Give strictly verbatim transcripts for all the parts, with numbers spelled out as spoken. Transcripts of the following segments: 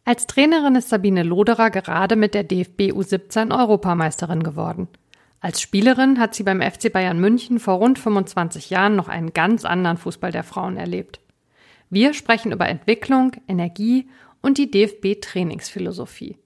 Als Trainerin ist Sabine Loderer gerade mit der D F B U siebzehn Europameisterin geworden. Als Spielerin hat sie beim F C Bayern München vor rund fünfundzwanzig Jahren noch einen ganz anderen Fußball der Frauen erlebt. Wir sprechen über Entwicklung, Energie und die D F B-Trainingsphilosophie.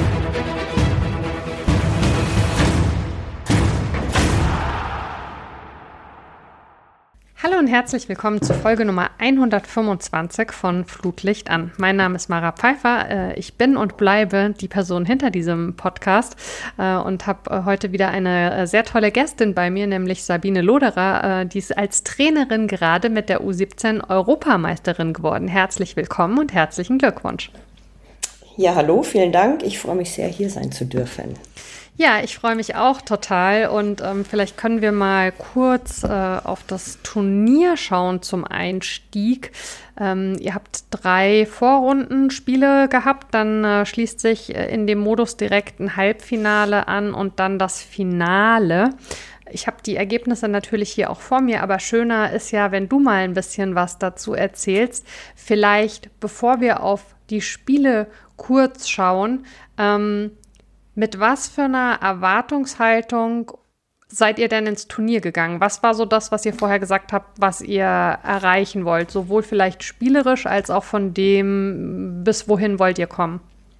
Hallo und herzlich willkommen zu Folge Nummer hundertfünfundzwanzig von Flutlicht an. Mein Name ist Mara Pfeiffer. Ich bin und bleibe die Person hinter diesem Podcast und habe heute wieder eine sehr tolle Gästin bei mir, nämlich Sabine Loderer. Die ist als Trainerin gerade mit der U siebzehn Europameisterin geworden. Herzlich willkommen und herzlichen Glückwunsch. Ja, hallo, vielen Dank. Ich freue mich sehr, hier sein zu dürfen. Ja, ich freue mich auch total und ähm, vielleicht können wir mal kurz äh, auf das Turnier schauen zum Einstieg. Ähm, ihr habt drei Vorrundenspiele gehabt, dann äh, schließt sich äh, in dem Modus direkt ein Halbfinale an und dann das Finale. Ich habe die Ergebnisse natürlich hier auch vor mir, aber schöner ist ja, wenn du mal ein bisschen was dazu erzählst. Vielleicht, bevor wir auf die Spiele kurz schauen, ähm, mit was für einer Erwartungshaltung seid ihr denn ins Turnier gegangen? Was war so das, was ihr vorher gesagt habt, was ihr erreichen wollt? Sowohl vielleicht spielerisch als auch von dem, bis wohin wollt ihr kommen?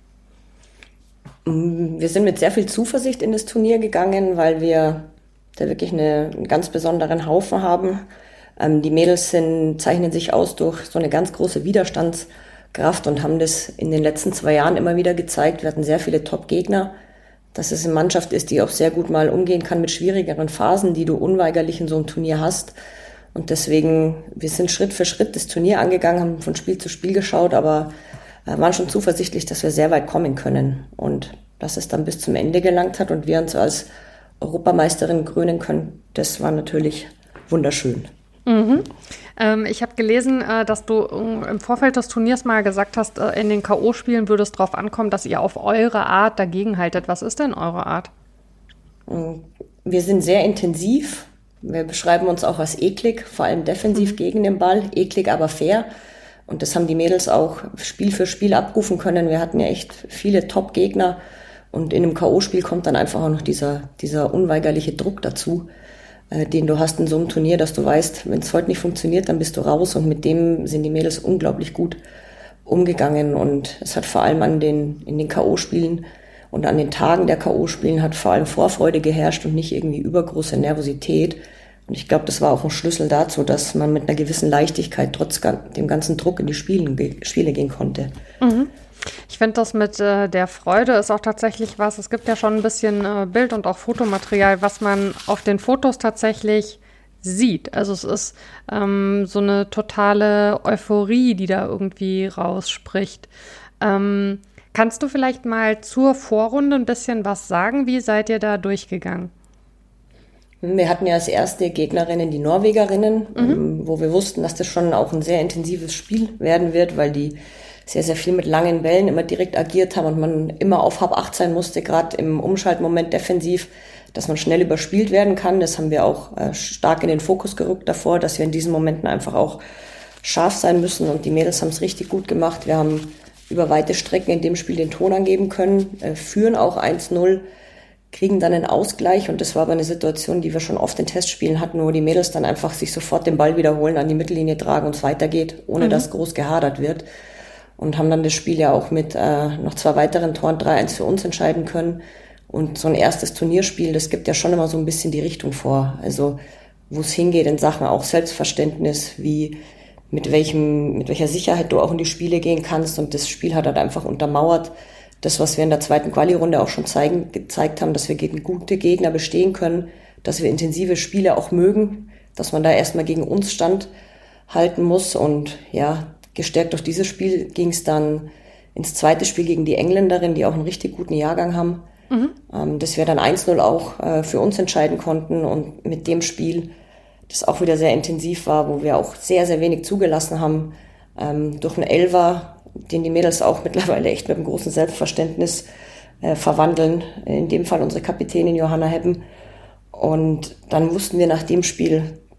Wir sind mit sehr viel Zuversicht in das Turnier gegangen, weil wir da wirklich eine, einen ganz besonderen Haufen haben. Ähm, die Mädels sind, zeichnen sich aus durch so eine ganz große Widerstandskraft und haben das in den letzten zwei Jahren immer wieder gezeigt. Wir hatten sehr viele Top-Gegner, dass es eine Mannschaft ist, die auch sehr gut mal umgehen kann mit schwierigeren Phasen, die du unweigerlich in so einem Turnier hast. Und deswegen, wir sind Schritt für Schritt das Turnier angegangen, haben von Spiel zu Spiel geschaut, aber waren schon zuversichtlich, dass wir sehr weit kommen können. Und dass es dann bis zum Ende gelangt hat und wir uns als Europameisterin krönen können, das war natürlich wunderschön. Mhm. Ähm, ich habe gelesen, äh, dass du äh, im Vorfeld des Turniers mal gesagt hast, äh, in den K O-Spielen würde es darauf ankommen, dass ihr auf eure Art dagegenhaltet. Was ist denn eure Art? Wir sind sehr intensiv. Wir beschreiben uns auch als eklig, vor allem defensiv mhm. gegen den Ball. Eklig, aber fair. Und das haben die Mädels auch Spiel für Spiel abrufen können. Wir hatten ja echt viele Top-Gegner. Und in einem K O-Spiel kommt dann einfach auch noch dieser, dieser unweigerliche Druck dazu, den du hast in so einem Turnier, dass du weißt, wenn es heute nicht funktioniert, dann bist du raus. Und mit dem sind die Mädels unglaublich gut umgegangen. Und es hat vor allem an den, in den K O-Spielen und an den Tagen der K O-Spielen hat vor allem Vorfreude geherrscht und nicht irgendwie übergroße Nervosität. Und ich glaube, das war auch ein Schlüssel dazu, dass man mit einer gewissen Leichtigkeit trotz dem ganzen Druck in die Spielen, Spiele gehen konnte. Mhm. Ich finde das mit äh, der Freude ist auch tatsächlich was, es gibt ja schon ein bisschen äh, Bild- und auch Fotomaterial, was man auf den Fotos tatsächlich sieht. Also es ist ähm, so eine totale Euphorie, die da irgendwie rausspricht. Ähm, kannst du vielleicht mal zur Vorrunde ein bisschen was sagen? Wie seid ihr da durchgegangen? Wir hatten ja als erste Gegnerinnen die Norwegerinnen, Mhm. ähm, wo wir wussten, dass das schon auch ein sehr intensives Spiel werden wird, weil die sehr, sehr viel mit langen Bällen immer direkt agiert haben und man immer auf Hab acht sein musste, gerade im Umschaltmoment defensiv, dass man schnell überspielt werden kann. Das haben wir auch äh, stark in den Fokus gerückt davor, dass wir in diesen Momenten einfach auch scharf sein müssen und die Mädels haben es richtig gut gemacht. Wir haben über weite Strecken in dem Spiel den Ton angeben können, äh, führen auch eins null, kriegen dann einen Ausgleich und das war aber eine Situation, die wir schon oft in Testspielen hatten, wo die Mädels dann einfach sich sofort den Ball wiederholen, an die Mittellinie tragen und es weitergeht, ohne mhm. dass groß gehadert wird. Und haben dann das Spiel ja auch mit äh, noch zwei weiteren Toren drei eins für uns entscheiden können. Und so ein erstes Turnierspiel, das gibt ja schon immer so ein bisschen die Richtung vor. Also wo es hingeht in Sachen auch Selbstverständnis, wie mit welchem, mit welcher Sicherheit du auch in die Spiele gehen kannst. Und das Spiel hat halt einfach untermauert das, was wir in der zweiten Quali-Runde auch schon zeigen, gezeigt haben, dass wir gegen gute Gegner bestehen können, dass wir intensive Spiele auch mögen, dass man da erstmal gegen uns standhalten muss. Und ja, gestärkt durch dieses Spiel ging es dann ins zweite Spiel gegen die Engländerin, die auch einen richtig guten Jahrgang haben, mhm. ähm, dass wir dann eins null auch äh, für uns entscheiden konnten und mit dem Spiel, das auch wieder sehr intensiv war, wo wir auch sehr, sehr wenig zugelassen haben, ähm, durch einen Elfer, den die Mädels auch mittlerweile echt mit einem großen Selbstverständnis äh, verwandeln, in dem Fall unsere Kapitänin Johanna Heppen. Und dann wussten wir nach dem Spiel,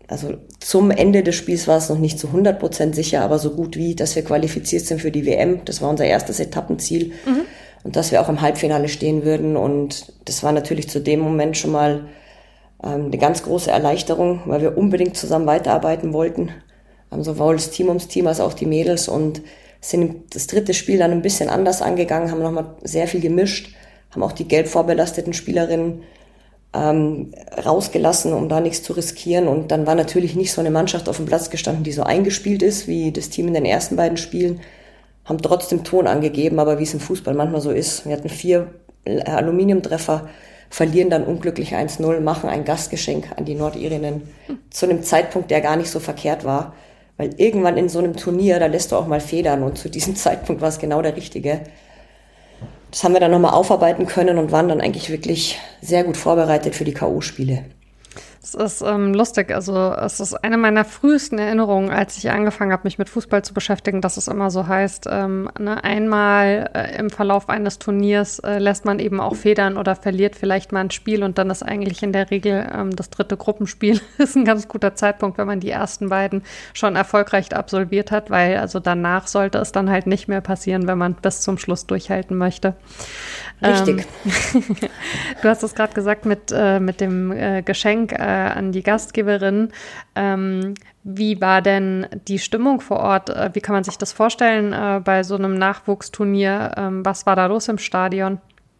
also zum Ende des Spiels war es noch nicht zu hundert Prozent sicher, aber so gut wie, dass wir qualifiziert sind für die W M. Das war unser erstes Etappenziel. Mhm. Und dass wir auch im Halbfinale stehen würden. Und das war natürlich zu dem Moment schon mal ähm, eine ganz große Erleichterung, weil wir unbedingt zusammen weiterarbeiten wollten. Ähm, sowohl das Team ums Team als auch die Mädels. Und sind das dritte Spiel dann ein bisschen anders angegangen, haben nochmal sehr viel gemischt, haben auch die gelb vorbelasteten Spielerinnen ähm, rausgelassen, um da nichts zu riskieren. Und dann war natürlich nicht so eine Mannschaft auf dem Platz gestanden, die so eingespielt ist, wie das Team in den ersten beiden Spielen. Haben trotzdem Ton angegeben, aber wie es im Fußball manchmal so ist. Wir hatten vier Aluminiumtreffer, verlieren dann unglücklich eins null, machen ein Gastgeschenk an die Nordirinnen zu einem Zeitpunkt, der gar nicht so verkehrt war. Weil irgendwann in so einem Turnier, da lässt du auch mal federn und zu diesem Zeitpunkt war es genau der Richtige. Das haben wir dann nochmal aufarbeiten können und waren dann eigentlich wirklich sehr gut vorbereitet für die K O-Spiele. Es ist ähm, lustig, also es ist eine meiner frühesten Erinnerungen, als ich angefangen habe, mich mit Fußball zu beschäftigen, dass es immer so heißt, ähm, ne, einmal äh, im Verlauf eines Turniers äh, lässt man eben auch federn oder verliert vielleicht mal ein Spiel und dann ist eigentlich in der Regel ähm, das dritte Gruppenspiel ist ein ganz guter Zeitpunkt, wenn man die ersten beiden schon erfolgreich absolviert hat, weil also danach sollte es dann halt nicht mehr passieren, wenn man bis zum Schluss durchhalten möchte. Richtig. Ähm, du hast es gerade gesagt mit, äh, mit dem äh, Geschenk äh, an die Gastgeberin. Ähm, wie war denn die Stimmung vor Ort? Äh, wie kann man sich das vorstellen äh, bei so einem Nachwuchsturnier? Ähm, was war da los im Stadion?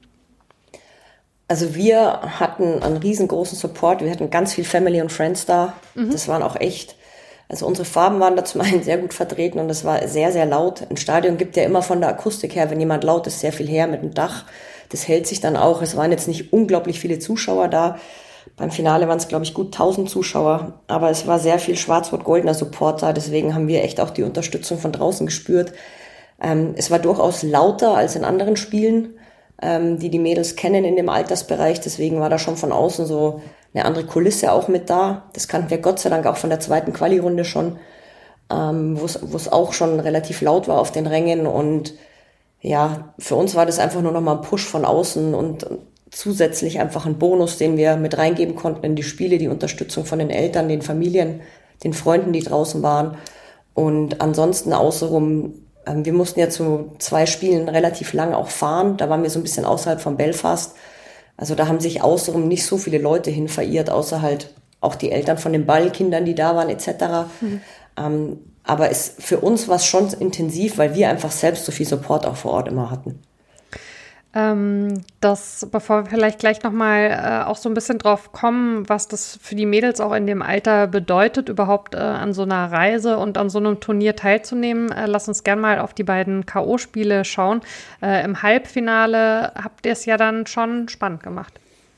Also wir hatten einen riesengroßen Support. Wir hatten ganz viel Family und Friends da. Mhm. Das waren auch echt, also unsere Farben waren da zum einen sehr gut vertreten und es war sehr, sehr laut. Ein Stadion gibt ja immer von der Akustik her, wenn jemand laut ist, sehr viel her mit dem Dach. Das hält sich dann auch. Es waren jetzt nicht unglaublich viele Zuschauer da. Beim Finale waren es, glaube ich, gut tausend Zuschauer. Aber es war sehr viel schwarz-rot-goldener Support da. Deswegen haben wir echt auch die Unterstützung von draußen gespürt. Ähm, es war durchaus lauter als in anderen Spielen, ähm, die die Mädels kennen in dem Altersbereich. Deswegen war da schon von außen so eine andere Kulisse auch mit da. Das kannten wir Gott sei Dank auch von der zweiten Quali-Runde schon, ähm, wo es auch schon relativ laut war auf den Rängen. Und ja, für uns war das einfach nur nochmal ein Push von außen und zusätzlich einfach ein Bonus, den wir mit reingeben konnten in die Spiele, die Unterstützung von den Eltern, den Familien, den Freunden, die draußen waren. Und ansonsten außenrum, wir mussten ja zu zwei Spielen relativ lang auch fahren. Da waren wir so ein bisschen außerhalb von Belfast. Also da haben sich außenrum nicht so viele Leute hin verirrt, außer halt auch die Eltern von den Ballkindern, die da waren et cetera. Mhm. Ähm, aber es, für uns war es schon intensiv, weil wir einfach selbst so viel Support auch vor Ort immer hatten. Ähm, das, bevor wir vielleicht gleich nochmal äh, auch so ein bisschen drauf kommen, was das für die Mädels auch in dem Alter bedeutet, überhaupt äh, an so einer Reise und an so einem Turnier teilzunehmen, äh, lass uns gerne mal auf die beiden K O-Spiele schauen. Äh, im Halbfinale habt ihr es ja dann schon spannend gemacht.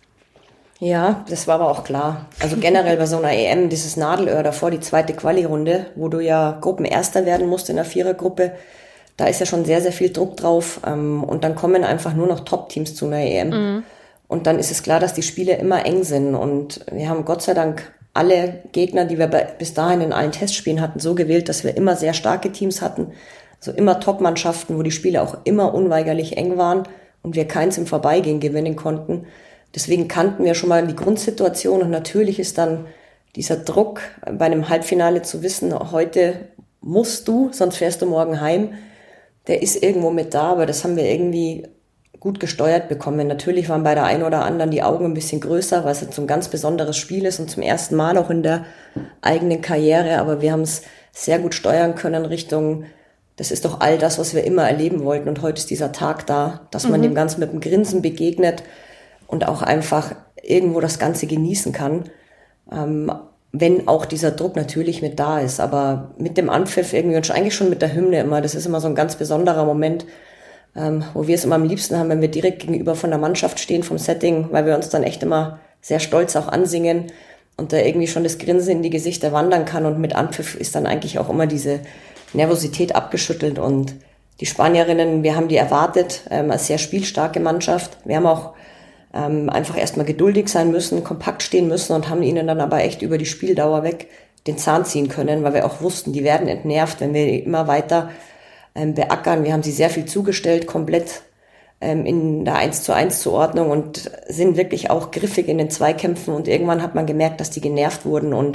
Ja, das war aber auch klar. Also generell bei so einer E M, dieses Nadelöhr davor, die zweite Quali-Runde, wo du ja Gruppenerster werden musst in der Vierergruppe, da ist ja schon sehr, sehr viel Druck drauf. Ähm, und dann kommen einfach nur noch Top-Teams zu einer E M. Mhm. Und dann ist es klar, dass die Spiele immer eng sind. Und wir haben Gott sei Dank alle Gegner, die wir bei, bis dahin in allen Testspielen hatten, so gewählt, dass wir immer sehr starke Teams hatten. Also immer Top-Mannschaften, wo die Spiele auch immer unweigerlich eng waren und wir keins im Vorbeigehen gewinnen konnten. Deswegen kannten wir schon mal die Grundsituation. Und natürlich ist dann dieser Druck bei einem Halbfinale zu wissen, heute musst du, sonst fährst du morgen heim. Der ist irgendwo mit da, aber das haben wir irgendwie gut gesteuert bekommen. Natürlich waren bei der einen oder anderen die Augen ein bisschen größer, weil es jetzt so ein ganz besonderes Spiel ist und zum ersten Mal auch in der eigenen Karriere, aber wir haben es sehr gut steuern können Richtung, das ist doch all das, was wir immer erleben wollten und heute ist dieser Tag da, dass man mhm. dem Ganzen mit einem Grinsen begegnet und auch einfach irgendwo das Ganze genießen kann. Ähm, wenn auch dieser Druck natürlich mit da ist, aber mit dem Anpfiff irgendwie und eigentlich schon mit der Hymne immer, das ist immer so ein ganz besonderer Moment, ähm, wo wir es immer am liebsten haben, wenn wir direkt gegenüber von der Mannschaft stehen, vom Setting, weil wir uns dann echt immer sehr stolz auch ansingen und da irgendwie schon das Grinsen in die Gesichter wandern kann und mit Anpfiff ist dann eigentlich auch immer diese Nervosität abgeschüttelt und die Spanierinnen, wir haben die erwartet, ähm, als sehr spielstarke Mannschaft, wir haben auch Ähm, einfach erstmal geduldig sein müssen, kompakt stehen müssen und haben ihnen dann aber echt über die Spieldauer weg den Zahn ziehen können, weil wir auch wussten, die werden entnervt, wenn wir immer weiter ähm, beackern. Wir haben sie sehr viel zugestellt, komplett ähm, in der eins zu eins Zuordnung und sind wirklich auch griffig in den Zweikämpfen und irgendwann hat man gemerkt, dass die genervt wurden und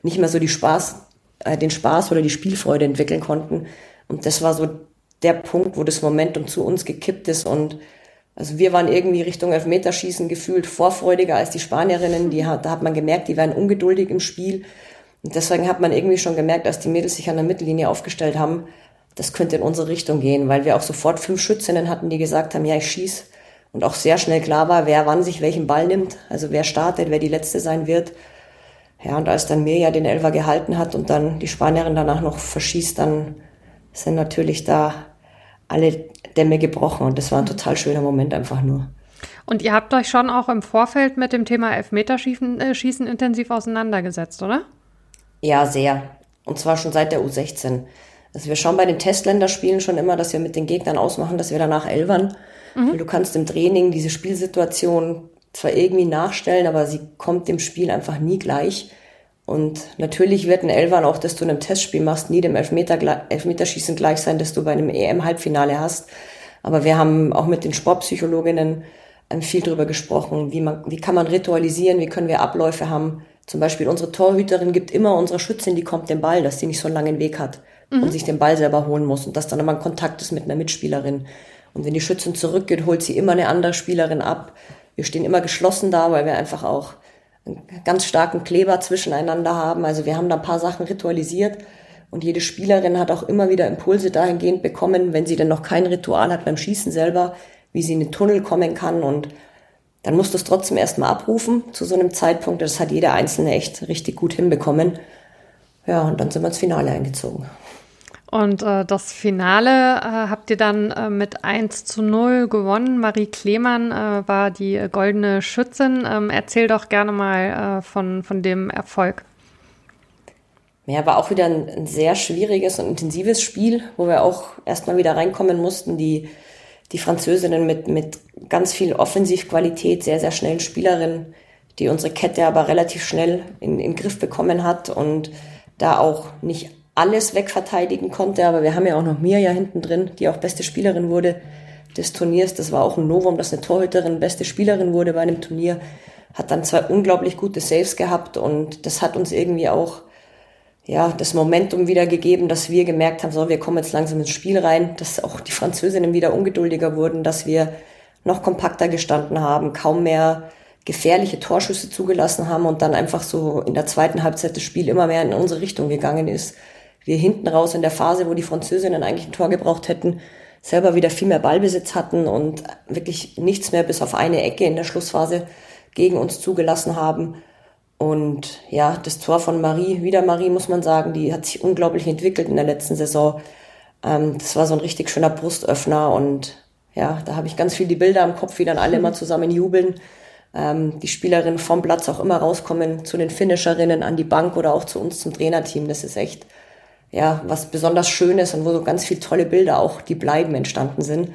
nicht mehr so die Spaß, äh, den Spaß oder die Spielfreude entwickeln konnten. Und das war so der Punkt, wo das Momentum zu uns gekippt ist. Und also wir waren irgendwie Richtung Elfmeterschießen gefühlt vorfreudiger als die Spanierinnen. Die hat, da hat man gemerkt, die werden ungeduldig im Spiel. Und deswegen hat man irgendwie schon gemerkt, als die Mädels sich an der Mittellinie aufgestellt haben, das könnte in unsere Richtung gehen, weil wir auch sofort fünf Schützinnen hatten, die gesagt haben, ja, ich schieß. Und auch sehr schnell klar war, wer wann sich welchen Ball nimmt, also wer startet, wer die Letzte sein wird. Ja, und als dann Mirja den Elfer gehalten hat und dann die Spanierin danach noch verschießt, dann sind natürlich da alle Dämme gebrochen. Und das war ein total schöner Moment einfach nur. Und ihr habt euch schon auch im Vorfeld mit dem Thema Elfmeterschießen äh, Schießen intensiv auseinandergesetzt, oder? Ja, sehr. Und zwar schon seit der U sechzehn. Also wir schauen bei den Testländerspielen schon immer, dass wir mit den Gegnern ausmachen, dass wir danach elfern. Mhm. Weil du kannst im Training diese Spielsituation zwar irgendwie nachstellen, aber sie kommt dem Spiel einfach nie gleich. Und natürlich wird ein Elfern, auch das du in einem Testspiel machst, nie dem Elfmeter, Elfmeterschießen gleich sein, das du bei einem E M-Halbfinale hast. Aber wir haben auch mit den Sportpsychologinnen viel drüber gesprochen, wie man, wie kann man ritualisieren, wie können wir Abläufe haben. Zum Beispiel unsere Torhüterin gibt immer unserer Schützin, die kommt den Ball, dass sie nicht so einen langen Weg hat mhm. und sich den Ball selber holen muss und dass dann immer ein Kontakt ist mit einer Mitspielerin. Und wenn die Schützin zurückgeht, holt sie immer eine andere Spielerin ab. Wir stehen immer geschlossen da, weil wir einfach auch einen ganz starken Kleber zwischeneinander haben. Also wir haben da ein paar Sachen ritualisiert und jede Spielerin hat auch immer wieder Impulse dahingehend bekommen, wenn sie denn noch kein Ritual hat beim Schießen selber, wie sie in den Tunnel kommen kann. Und dann musst du es trotzdem erstmal abrufen zu so einem Zeitpunkt. Das hat jeder Einzelne echt richtig gut hinbekommen. Ja, und dann sind wir ins Finale eingezogen. Und äh, das Finale äh, habt ihr dann äh, mit eins zu null gewonnen. Marie Kleemann äh, war die äh, goldene Schützin. Ähm, erzähl doch gerne mal äh, von, von dem Erfolg. Ja, war auch wieder ein, ein sehr schwieriges und intensives Spiel, wo wir auch erstmal wieder reinkommen mussten. Die, die Französinnen mit, mit ganz viel Offensivqualität, sehr, sehr schnellen Spielerinnen, die unsere Kette aber relativ schnell in, in den Griff bekommen hat und da auch nicht alles wegverteidigen konnte, aber wir haben ja auch noch Mirja hinten drin, die auch beste Spielerin wurde des Turniers. Das war auch ein Novum, dass eine Torhüterin beste Spielerin wurde bei einem Turnier. Hat dann zwei unglaublich gute Saves gehabt und das hat uns irgendwie auch ja das Momentum wieder gegeben, dass wir gemerkt haben, so, wir kommen jetzt langsam ins Spiel rein, dass auch die Französinnen wieder ungeduldiger wurden, dass wir noch kompakter gestanden haben, kaum mehr gefährliche Torschüsse zugelassen haben und dann einfach so in der zweiten Halbzeit das Spiel immer mehr in unsere Richtung gegangen ist. Wir hinten raus in der Phase, wo die Französinnen eigentlich ein Tor gebraucht hätten, selber wieder viel mehr Ballbesitz hatten und wirklich nichts mehr bis auf eine Ecke in der Schlussphase gegen uns zugelassen haben. Und ja, das Tor von Marie, wieder Marie, muss man sagen, die hat sich unglaublich entwickelt in der letzten Saison. Ähm, das war so ein richtig schöner Brustöffner und ja, da habe ich ganz viel die Bilder im Kopf, wie dann alle immer zusammen jubeln. Ähm, die Spielerinnen vom Platz auch immer rauskommen zu den Finisherinnen an die Bank oder auch zu uns zum Trainerteam. Das ist echt ja, was besonders Schönes und wo so ganz viele tolle Bilder auch, die bleiben, entstanden sind.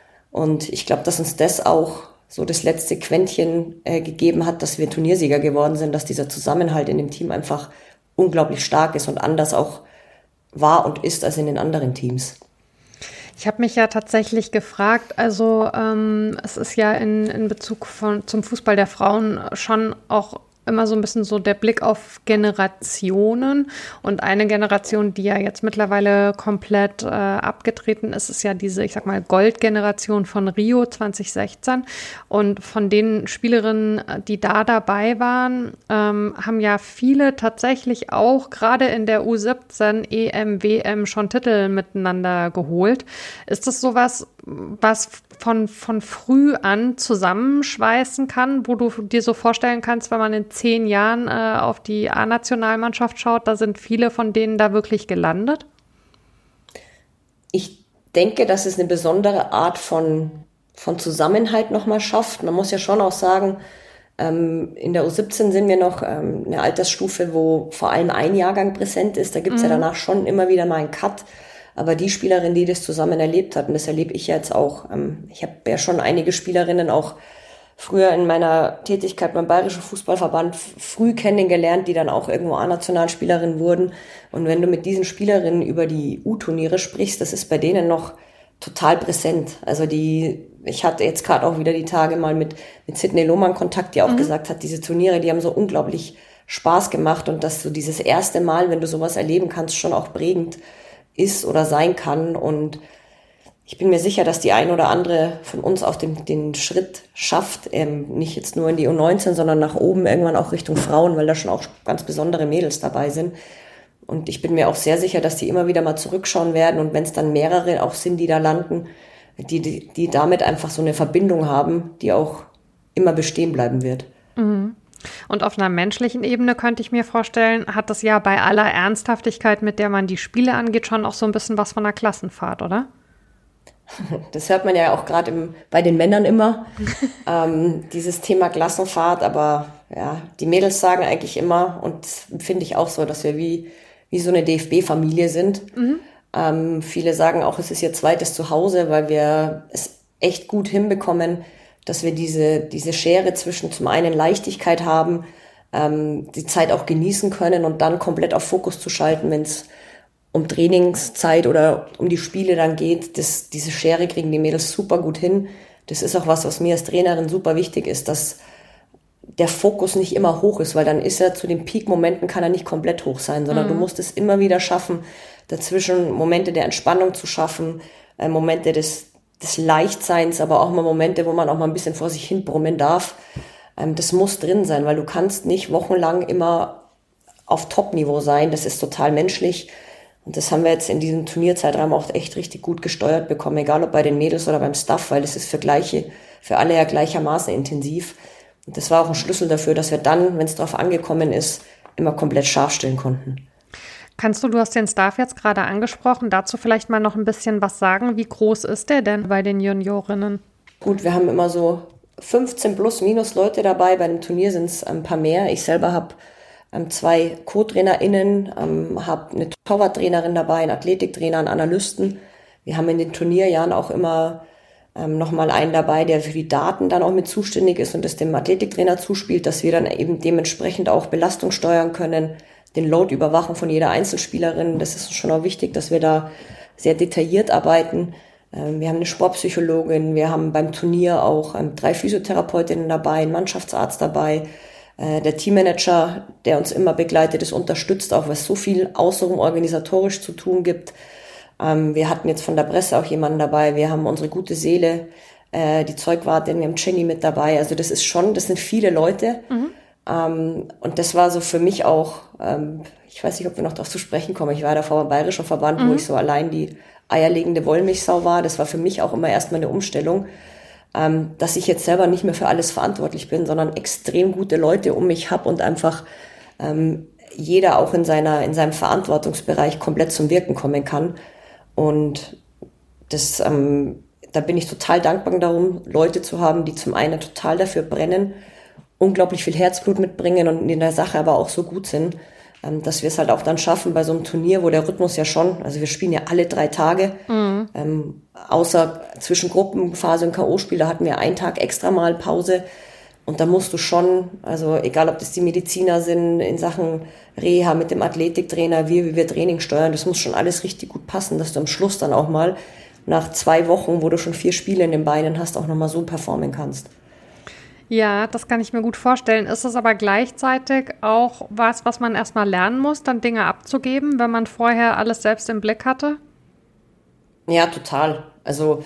Und ich glaube, dass uns das auch so das letzte Quäntchen äh, gegeben hat, dass wir Turniersieger geworden sind, dass dieser Zusammenhalt in dem Team einfach unglaublich stark ist und anders auch war und ist als in den anderen Teams. Ich habe mich ja tatsächlich gefragt, also ähm, es ist ja in, in Bezug von, zum Fußball der Frauen schon auch immer so ein bisschen so der Blick auf Generationen und eine Generation, die ja jetzt mittlerweile komplett äh, abgetreten ist, ist ja diese, ich sag mal, Goldgeneration von Rio zwanzig sechzehn und von den Spielerinnen, die da dabei waren, ähm, haben ja viele tatsächlich auch gerade in der U siebzehn E M, W M schon Titel miteinander geholt. Ist das sowas, was von, von früh an zusammenschweißen kann, wo du dir so vorstellen kannst, wenn man in zehn Jahren äh, auf die A-Nationalmannschaft schaut, da sind viele von denen da wirklich gelandet? Ich denke, dass es eine besondere Art von, von Zusammenhalt nochmal schafft. Man muss ja schon auch sagen, ähm, in der U siebzehn sind wir noch ähm, eine Altersstufe, wo vor allem ein Jahrgang präsent ist. Da gibt es mhm. ja danach schon immer wieder mal einen Cut. Aber die Spielerin, die das zusammen erlebt hat, und das erlebe ich jetzt auch, ich habe ja schon einige Spielerinnen auch früher in meiner Tätigkeit beim Bayerischen Fußballverband früh kennengelernt, die dann auch irgendwo A-Nationalspielerin wurden. Und wenn du mit diesen Spielerinnen über die U-Turniere sprichst, das ist bei denen noch total präsent. Also die, ich hatte jetzt gerade auch wieder die Tage mal mit, mit Sydney Lohmann Kontakt, die auch mhm. gesagt hat, diese Turniere, die haben so unglaublich Spaß gemacht und dass so dieses erste Mal, wenn du sowas erleben kannst, schon auch prägend ist oder sein kann. Und ich bin mir sicher, dass die ein oder andere von uns auch den, den Schritt schafft, ähm, nicht jetzt nur in die U neunzehn, sondern nach oben irgendwann auch Richtung Frauen, weil da schon auch ganz besondere Mädels dabei sind. Und ich bin mir auch sehr sicher, dass die immer wieder mal zurückschauen werden und wenn es dann mehrere auch sind, die da landen, die, die, die damit einfach so eine Verbindung haben, die auch immer bestehen bleiben wird. Mhm. Und auf einer menschlichen Ebene könnte ich mir vorstellen, hat das ja bei aller Ernsthaftigkeit, mit der man die Spiele angeht, schon auch so ein bisschen was von einer Klassenfahrt, oder? Das hört man ja auch gerade bei den Männern immer, ähm, dieses Thema Klassenfahrt. Aber ja, die Mädels sagen eigentlich immer, und finde ich auch so, dass wir wie, wie so eine D F B-Familie sind. Mhm. Ähm, viele sagen auch, es ist ihr zweites Zuhause, weil wir es echt gut hinbekommen, dass wir diese, diese Schere zwischen zum einen Leichtigkeit haben, ähm, die Zeit auch genießen können und dann komplett auf Fokus zu schalten, wenn es um Trainingszeit oder um die Spiele dann geht. Das, diese Schere kriegen die Mädels super gut hin. Das ist auch was, was mir als Trainerin super wichtig ist, dass der Fokus nicht immer hoch ist, weil dann ist er zu den Peak-Momenten, kann er nicht komplett hoch sein, sondern mhm. du musst es immer wieder schaffen, dazwischen Momente der Entspannung zu schaffen, äh, Momente des, des Leichtseins, aber auch mal Momente, wo man auch mal ein bisschen vor sich hin brummen darf. Ähm, das muss drin sein, weil du kannst nicht wochenlang immer auf Top-Niveau sein. Das ist total menschlich. Und das haben wir jetzt in diesem Turnierzeitraum auch echt richtig gut gesteuert bekommen, egal ob bei den Mädels oder beim Staff, weil es ist für gleiche, für alle ja gleichermaßen intensiv. Und das war auch ein Schlüssel dafür, dass wir dann, wenn es drauf angekommen ist, immer komplett scharf stellen konnten. Kannst du, du hast den Staff jetzt gerade angesprochen, dazu vielleicht mal noch ein bisschen was sagen? Wie groß ist der denn bei den Juniorinnen? Gut, wir haben immer so fünfzehn plus minus Leute dabei. Bei dem Turnier sind es ein paar mehr. Ich selber habe ähm, zwei Co-TrainerInnen, ähm, habe eine Torwarttrainerin dabei, einen Athletiktrainer, einen Analysten. Wir haben in den Turnierjahren auch immer ähm, nochmal einen dabei, der für die Daten dann auch mit zuständig ist und das dem Athletiktrainer zuspielt, dass wir dann eben dementsprechend auch Belastung steuern können, den Load überwachen von jeder Einzelspielerin. Das ist schon auch wichtig, dass wir da sehr detailliert arbeiten. Ähm, wir haben eine Sportpsychologin, wir haben beim Turnier auch ähm, drei Physiotherapeutinnen dabei, einen Mannschaftsarzt dabei. Äh, der Teammanager, der uns immer begleitet, ist unterstützt, auch weil es so viel außenrum organisatorisch zu tun gibt. Ähm, wir hatten jetzt von der Presse auch jemanden dabei. Wir haben unsere gute Seele, äh, die Zeugwartin, wir haben Jenny mit dabei. Also das ist schon, das sind viele Leute. Mhm. Um, und das war so für mich auch, ähm, ich weiß nicht, ob wir noch darauf zu sprechen kommen, ich war davor beim Bayerischen Verband, mhm. wo ich so allein die eierlegende Wollmilchsau war. Das war für mich auch immer erstmal eine Umstellung, ähm, dass ich jetzt selber nicht mehr für alles verantwortlich bin, sondern extrem gute Leute um mich habe und einfach ähm, jeder auch in seiner in seinem Verantwortungsbereich komplett zum Wirken kommen kann. Und das, ähm, da bin ich total dankbar darum, Leute zu haben, die zum einen total dafür brennen, unglaublich viel Herzblut mitbringen und in der Sache aber auch so gut sind, dass wir es halt auch dann schaffen bei so einem Turnier, wo der Rhythmus ja schon, also wir spielen ja alle drei Tage, mhm. ähm, außer zwischen Gruppenphase und K O-Spiel, da hatten wir einen Tag extra mal Pause und da musst du schon, also egal ob das die Mediziner sind in Sachen Reha mit dem Athletiktrainer, wir, wie wir Training steuern, das muss schon alles richtig gut passen, dass du am Schluss dann auch mal nach zwei Wochen, wo du schon vier Spiele in den Beinen hast, auch nochmal so performen kannst. Ja, das kann ich mir gut vorstellen. Ist es aber gleichzeitig auch was, was man erstmal lernen muss, dann Dinge abzugeben, wenn man vorher alles selbst im Blick hatte? Ja, total. Also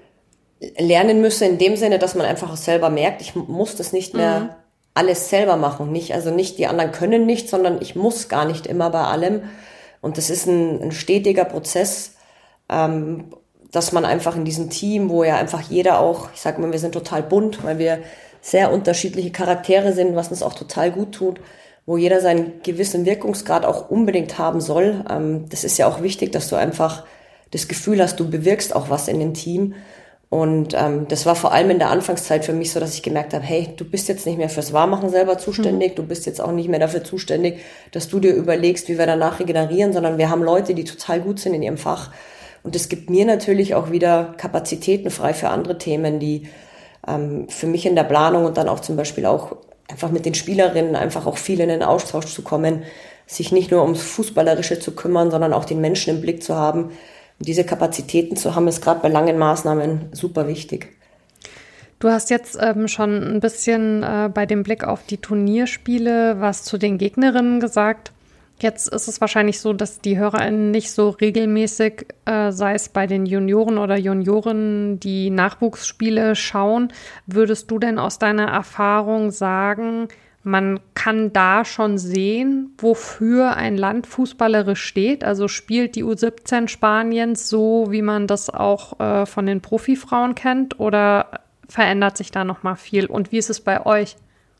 lernen müsse in dem Sinne, dass man einfach selber merkt, ich muss das nicht mehr mhm. alles selber machen. Nicht, also nicht die anderen können nicht, sondern ich muss gar nicht immer bei allem. Und das ist ein, ein stetiger Prozess, ähm, dass man einfach in diesem Team, wo ja einfach jeder auch, ich sag mal, wir sind total bunt, weil wir sehr unterschiedliche Charaktere sind, was uns auch total gut tut, wo jeder seinen gewissen Wirkungsgrad auch unbedingt haben soll. Ähm, das ist ja auch wichtig, dass du einfach das Gefühl hast, du bewirkst auch was in dem Team. Und ähm, das war vor allem in der Anfangszeit für mich so, dass ich gemerkt habe, hey, du bist jetzt nicht mehr fürs Wahrmachen selber zuständig, mhm. du bist jetzt auch nicht mehr dafür zuständig, dass du dir überlegst, wie wir danach regenerieren, sondern wir haben Leute, die total gut sind in ihrem Fach. Und es gibt mir natürlich auch wieder Kapazitäten frei für andere Themen, die ähm, für mich in der Planung und dann auch zum Beispiel auch einfach mit den Spielerinnen einfach auch viel in den Austausch zu kommen, sich nicht nur ums Fußballerische zu kümmern, sondern auch den Menschen im Blick zu haben. Und diese Kapazitäten zu haben, ist gerade bei langen Maßnahmen super wichtig. Du hast jetzt ähm, schon ein bisschen äh, bei dem Blick auf die Turnierspiele was zu den Gegnerinnen gesagt. Jetzt ist es wahrscheinlich so, dass die HörerInnen nicht so regelmäßig, äh, sei es bei den Junioren oder Juniorinnen, die Nachwuchsspiele schauen. Würdest du denn aus deiner Erfahrung sagen, man kann da schon sehen, wofür ein Land fußballerisch steht? Also spielt die U siebzehn Spaniens so, wie man das auch äh, von den Profifrauen kennt? Oder verändert sich da noch mal viel? Und wie ist es bei euch?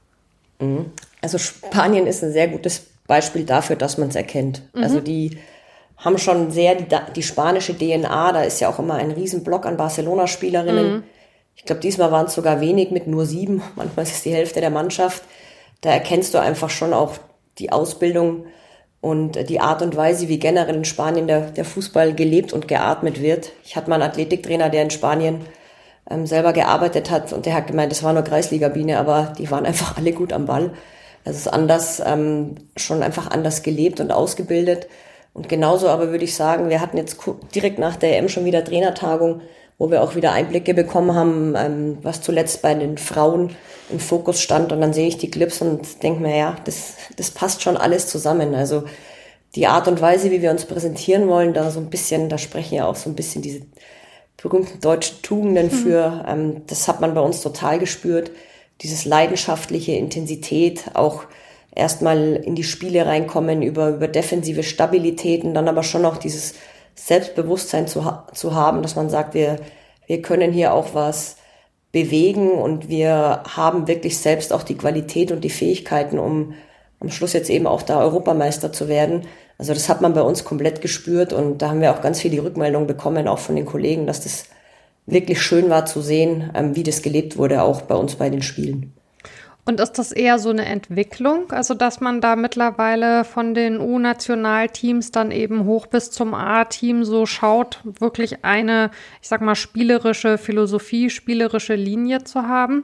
Also Spanien ist ein sehr gutes Beispiel dafür, dass man es erkennt. Mhm. Also die haben schon sehr die, die spanische D N A. Da ist ja auch immer ein Riesenblock an Barcelona-Spielerinnen. Mhm. Ich glaube, diesmal waren es sogar wenig mit nur sieben. Manchmal ist es die Hälfte der Mannschaft. Da erkennst du einfach schon auch die Ausbildung und die Art und Weise, wie generell in Spanien der, der Fußball gelebt und geatmet wird. Ich hatte mal einen Athletiktrainer, der in Spanien ähm, selber gearbeitet hat, und der hat gemeint, das war nur Kreisliga-Biene, aber die waren einfach alle gut am Ball. Also es ist anders, ähm, schon einfach anders gelebt und ausgebildet. Und genauso aber würde ich sagen, wir hatten jetzt direkt nach der E M schon wieder Trainertagung, wo wir auch wieder Einblicke bekommen haben, ähm, was zuletzt bei den Frauen im Fokus stand. Und dann sehe ich die Clips und denke mir, ja, das, das passt schon alles zusammen. Also die Art und Weise, wie wir uns präsentieren wollen, da so ein bisschen, da sprechen ja auch so ein bisschen diese berühmten deutschen Tugenden mhm. für. Ähm, das hat man bei uns total gespürt. Dieses leidenschaftliche Intensität, auch erstmal in die Spiele reinkommen, über, über defensive Stabilitäten, dann aber schon auch dieses Selbstbewusstsein zu, ha- zu haben, dass man sagt, wir, wir können hier auch was bewegen und wir haben wirklich selbst auch die Qualität und die Fähigkeiten, um am Schluss jetzt eben auch da Europameister zu werden. Also das hat man bei uns komplett gespürt, und da haben wir auch ganz viel die Rückmeldung bekommen, auch von den Kollegen, dass das wirklich schön war zu sehen, wie das gelebt wurde, auch bei uns bei den Spielen. Und ist das eher so eine Entwicklung, also dass man da mittlerweile von den U-Nationalteams dann eben hoch bis zum A-Team so schaut, wirklich eine, ich sag mal, spielerische Philosophie, spielerische Linie zu haben?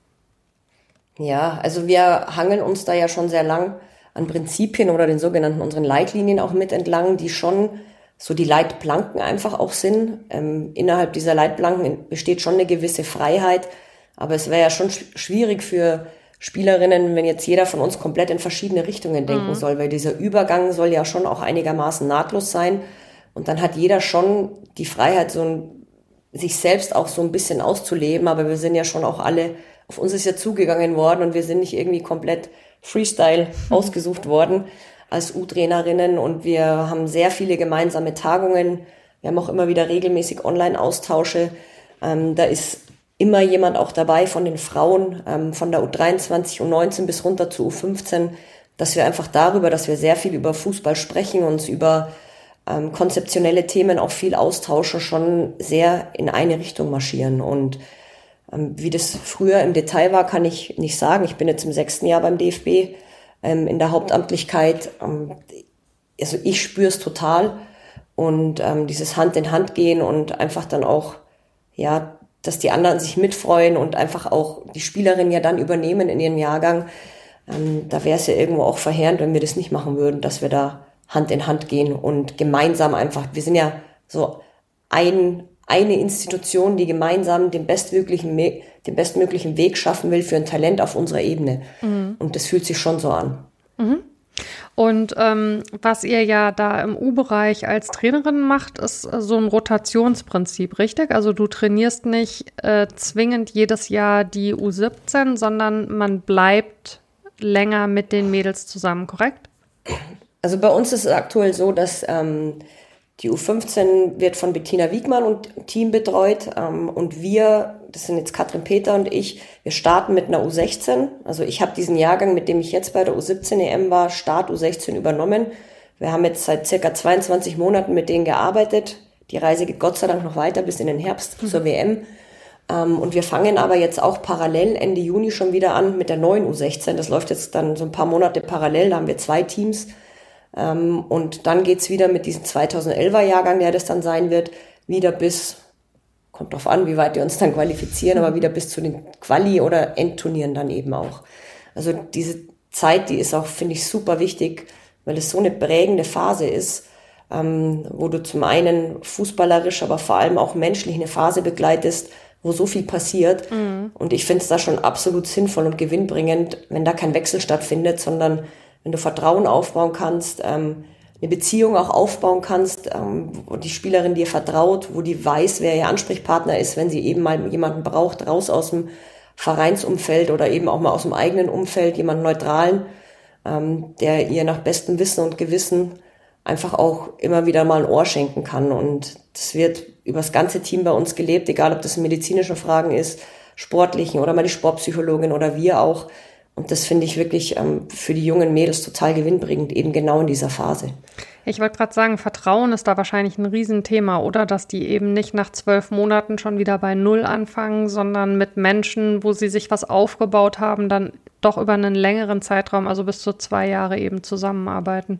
Ja, also wir hangeln uns da ja schon sehr lang an Prinzipien oder den sogenannten unseren Leitlinien auch mit entlang, die schon so die Leitplanken einfach auch sind. Ähm, innerhalb dieser Leitplanken besteht schon eine gewisse Freiheit, aber es wäre ja schon sch- schwierig für Spielerinnen, wenn jetzt jeder von uns komplett in verschiedene Richtungen denken mhm. soll, weil dieser Übergang soll ja schon auch einigermaßen nahtlos sein, und dann hat jeder schon die Freiheit, so ein, sich selbst auch so ein bisschen auszuleben, aber wir sind ja schon auch alle, auf uns ist ja zugegangen worden und wir sind nicht irgendwie komplett Freestyle mhm. ausgesucht worden als U-Trainerinnen, und wir haben sehr viele gemeinsame Tagungen, wir haben auch immer wieder regelmäßig Online-Austausche, ähm, da ist immer jemand auch dabei von den Frauen, ähm, von der U dreiundzwanzig, U neunzehn bis runter zu U fünfzehn, dass wir einfach darüber, dass wir sehr viel über Fußball sprechen, uns über ähm, konzeptionelle Themen auch viel austauschen, schon sehr in eine Richtung marschieren. Und ähm, wie das früher im Detail war, kann ich nicht sagen. Ich bin jetzt im sechsten Jahr beim D F B ähm, in der Hauptamtlichkeit. Ähm, also ich spüre es total, und ähm, dieses Hand in Hand gehen und einfach dann auch, ja, dass die anderen sich mitfreuen und einfach auch die Spielerinnen ja dann übernehmen in ihren Jahrgang. Ähm, da wäre es ja irgendwo auch verheerend, wenn wir das nicht machen würden, dass wir da Hand in Hand gehen und gemeinsam einfach, wir sind ja so ein, eine Institution, die gemeinsam den bestmöglichen, den bestmöglichen Weg schaffen will für ein Talent auf unserer Ebene. Mhm. Und das fühlt sich schon so an. Mhm. Und ähm, was ihr ja da im U-Bereich als Trainerin macht, ist so ein Rotationsprinzip, richtig? Also du trainierst nicht äh, zwingend jedes Jahr die U siebzehn, sondern man bleibt länger mit den Mädels zusammen, korrekt? Also bei uns ist es aktuell so, dass ähm, die U fünfzehn wird von Bettina Wiegmann und Team betreut, ähm, und wir, das sind jetzt Katrin Peter und ich, wir starten mit einer U sechzehn. Also ich habe diesen Jahrgang, mit dem ich jetzt bei der U siebzehn E M war, Start U sechzehn übernommen. Wir haben jetzt seit circa zweiundzwanzig Monaten mit denen gearbeitet. Die Reise geht Gott sei Dank noch weiter bis in den Herbst mhm. zur W M. Ähm, und wir fangen aber jetzt auch parallel Ende Juni schon wieder an mit der neuen U sechzehn. Das läuft jetzt dann so ein paar Monate parallel, da haben wir zwei Teams. Ähm, und dann geht's wieder mit diesem zweitausendelfer Jahrgang, der das dann sein wird, wieder bis, kommt drauf an, wie weit wir uns dann qualifizieren, aber wieder bis zu den Quali- oder Endturnieren dann eben auch. Also diese Zeit, die ist auch, finde ich, super wichtig, weil es so eine prägende Phase ist, ähm, wo du zum einen fußballerisch, aber vor allem auch menschlich eine Phase begleitest, wo so viel passiert. Mhm. Und ich finde es da schon absolut sinnvoll und gewinnbringend, wenn da kein Wechsel stattfindet, sondern wenn du Vertrauen aufbauen kannst, ähm, eine Beziehung auch aufbauen kannst, ähm, wo die Spielerin dir vertraut, wo die weiß, wer ihr Ansprechpartner ist, wenn sie eben mal jemanden braucht, raus aus dem Vereinsumfeld oder eben auch mal aus dem eigenen Umfeld, jemanden Neutralen, ähm, der ihr nach bestem Wissen und Gewissen einfach auch immer wieder mal ein Ohr schenken kann. Und das wird über das ganze Team bei uns gelebt, egal ob das in medizinischen Fragen ist, sportlichen oder mal die Sportpsychologin oder wir auch. Und das finde ich wirklich ähm, für die jungen Mädels total gewinnbringend, eben genau in dieser Phase. Ich wollte gerade sagen, Vertrauen ist da wahrscheinlich ein Riesenthema, oder? Dass die eben nicht nach zwölf Monaten schon wieder bei Null anfangen, sondern mit Menschen, wo sie sich was aufgebaut haben, dann doch über einen längeren Zeitraum, also bis zu zwei Jahre eben zusammenarbeiten.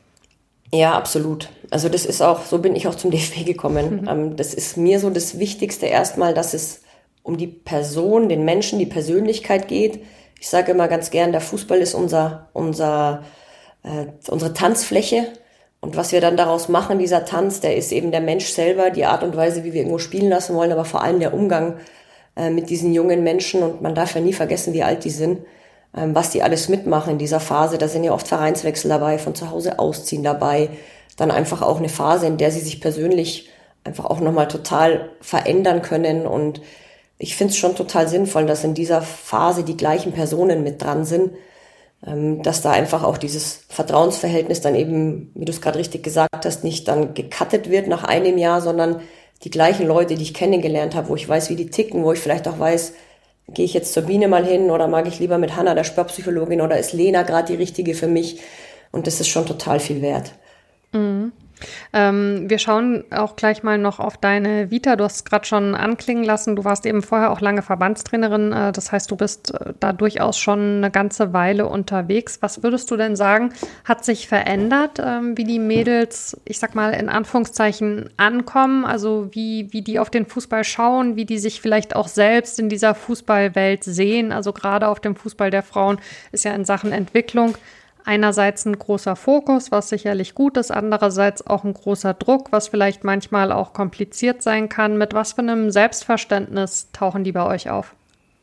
Ja, absolut. Also das ist auch, so bin ich auch zum D F B gekommen. Mhm. Ähm, das ist mir so das Wichtigste erstmal, dass es um die Person, den Menschen, die Persönlichkeit geht. Ich sage immer ganz gern, der Fußball ist unser, unser, äh, unsere Tanzfläche. Und was wir dann daraus machen, dieser Tanz, der ist eben der Mensch selber, die Art und Weise, wie wir irgendwo spielen lassen wollen, aber vor allem der Umgang äh, mit diesen jungen Menschen. Und man darf ja nie vergessen, wie alt die sind, ähm, was die alles mitmachen in dieser Phase. Da sind ja oft Vereinswechsel dabei, von zu Hause ausziehen dabei. Dann einfach auch eine Phase, in der sie sich persönlich einfach auch nochmal total verändern können. Und ich finde es schon total sinnvoll, dass in dieser Phase die gleichen Personen mit dran sind, dass da einfach auch dieses Vertrauensverhältnis dann eben, wie du es gerade richtig gesagt hast, nicht dann gecuttet wird nach einem Jahr, sondern die gleichen Leute, die ich kennengelernt habe, wo ich weiß, wie die ticken, wo ich vielleicht auch weiß, gehe ich jetzt zur Biene mal hin oder mag ich lieber mit Hanna, der Sportpsychologin, oder ist Lena gerade die richtige für mich? Und das ist schon total viel wert. Mhm. Ähm, wir schauen auch gleich mal noch auf deine Vita. Du hast es gerade schon anklingen lassen. Du warst eben vorher auch lange Verbandstrainerin. Äh, das heißt, du bist äh, da durchaus schon eine ganze Weile unterwegs. Was würdest du denn sagen, hat sich verändert, ähm, wie die Mädels, ich sag mal in Anführungszeichen, ankommen? Also wie, wie die auf den Fußball schauen, wie die sich vielleicht auch selbst in dieser Fußballwelt sehen. Also gerade auf dem Fußball der Frauen ist ja in Sachen Entwicklung einerseits ein großer Fokus, was sicherlich gut ist, andererseits auch ein großer Druck, was vielleicht manchmal auch kompliziert sein kann. Mit was für einem Selbstverständnis tauchen die bei euch auf?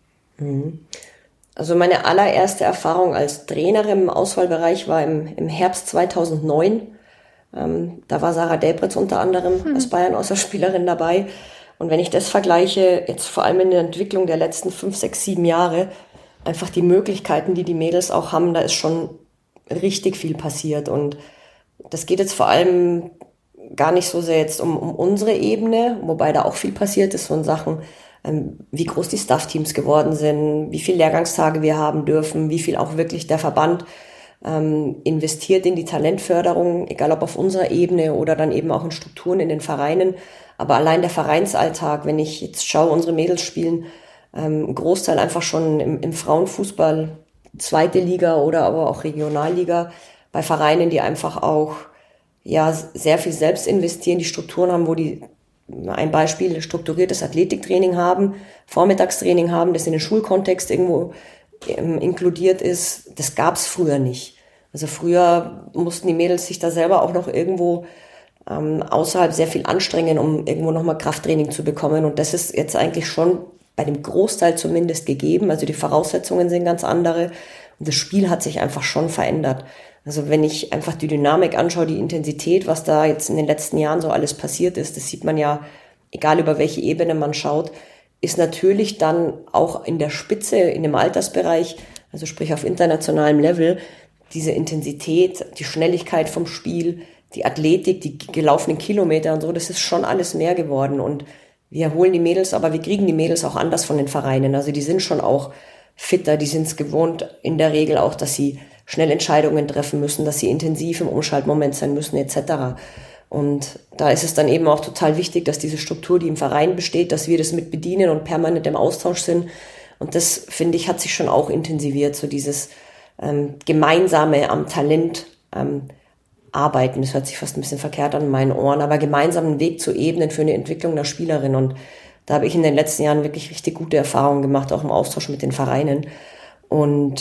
Also meine allererste Erfahrung als Trainerin im Auswahlbereich war im, im Herbst zweitausendneun. Ähm, da war Sarah Delbritz unter anderem hm. als Bayern-Außerspielerin dabei. Und wenn ich das vergleiche, jetzt vor allem in der Entwicklung der letzten fünf, sechs, sieben Jahre, einfach die Möglichkeiten, die die Mädels auch haben, da ist schon richtig viel passiert. Und das geht jetzt vor allem gar nicht so sehr jetzt um, um unsere Ebene, wobei da auch viel passiert ist, so in Sachen, ähm, wie groß die Staff-Teams geworden sind, wie viele Lehrgangstage wir haben dürfen, wie viel auch wirklich der Verband ähm, investiert in die Talentförderung, egal ob auf unserer Ebene oder dann eben auch in Strukturen in den Vereinen. Aber allein der Vereinsalltag, wenn ich jetzt schaue, unsere Mädels spielen ähm, ein Großteil einfach schon im, im Frauenfußball, zweite Liga oder aber auch Regionalliga, bei Vereinen, die einfach auch ja sehr viel selbst investieren, die Strukturen haben, wo die, ein Beispiel, strukturiertes Athletiktraining haben, Vormittagstraining haben, das in den Schulkontext irgendwo ähm, inkludiert ist. Das gab es früher nicht. Also früher mussten die Mädels sich da selber auch noch irgendwo ähm, außerhalb sehr viel anstrengen, um irgendwo nochmal Krafttraining zu bekommen. Und das ist jetzt eigentlich schon bei dem Großteil zumindest gegeben. Also die Voraussetzungen sind ganz andere und das Spiel hat sich einfach schon verändert. Also wenn ich einfach die Dynamik anschaue, die Intensität, was da jetzt in den letzten Jahren so alles passiert ist, das sieht man ja, egal über welche Ebene man schaut, ist natürlich dann auch in der Spitze, in dem Altersbereich, also sprich auf internationalem Level, diese Intensität, die Schnelligkeit vom Spiel, die Athletik, die gelaufenen Kilometer und so, das ist schon alles mehr geworden. Und wir holen die Mädels, aber wir kriegen die Mädels auch anders von den Vereinen. Also die sind schon auch fitter, die sind es gewohnt in der Regel auch, dass sie schnell Entscheidungen treffen müssen, dass sie intensiv im Umschaltmoment sein müssen et cetera. Und da ist es dann eben auch total wichtig, dass diese Struktur, die im Verein besteht, dass wir das mit bedienen und permanent im Austausch sind. Und das, finde ich, hat sich schon auch intensiviert, so dieses ähm, gemeinsame am Talent ähm, arbeiten. Das hört sich fast ein bisschen verkehrt an in meinen Ohren, aber gemeinsam einen Weg zu ebnen für eine Entwicklung der Spielerin. Und da habe ich in den letzten Jahren wirklich richtig gute Erfahrungen gemacht, auch im Austausch mit den Vereinen. Und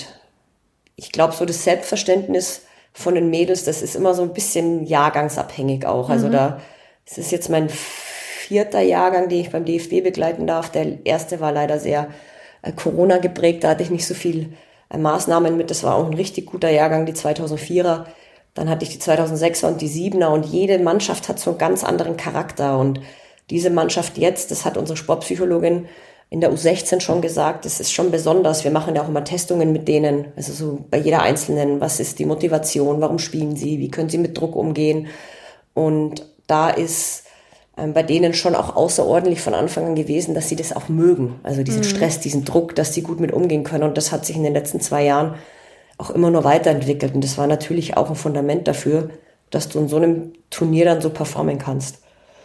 ich glaube, so das Selbstverständnis von den Mädels, das ist immer so ein bisschen jahrgangsabhängig auch. Also mhm. da, es ist jetzt mein vierter Jahrgang, den ich beim D F B begleiten darf. Der erste war leider sehr äh, Corona geprägt, da hatte ich nicht so viel äh, Maßnahmen mit. Das war auch ein richtig guter Jahrgang, die zweitausendvierer. Dann hatte ich die zweitausendsechser und die siebener und jede Mannschaft hat so einen ganz anderen Charakter. Und diese Mannschaft jetzt, das hat unsere Sportpsychologin in der U sechzehn schon gesagt, das ist schon besonders. Wir machen ja auch immer Testungen mit denen, also so bei jeder Einzelnen. Was ist die Motivation? Warum spielen sie? Wie können sie mit Druck umgehen? Und da ist ähm, bei denen schon auch außerordentlich von Anfang an gewesen, dass sie das auch mögen. Also diesen mhm. Stress, diesen Druck, dass sie gut mit umgehen können. Und das hat sich in den letzten zwei Jahren auch immer nur weiterentwickelt. Und das war natürlich auch ein Fundament dafür, dass du in so einem Turnier dann so performen kannst.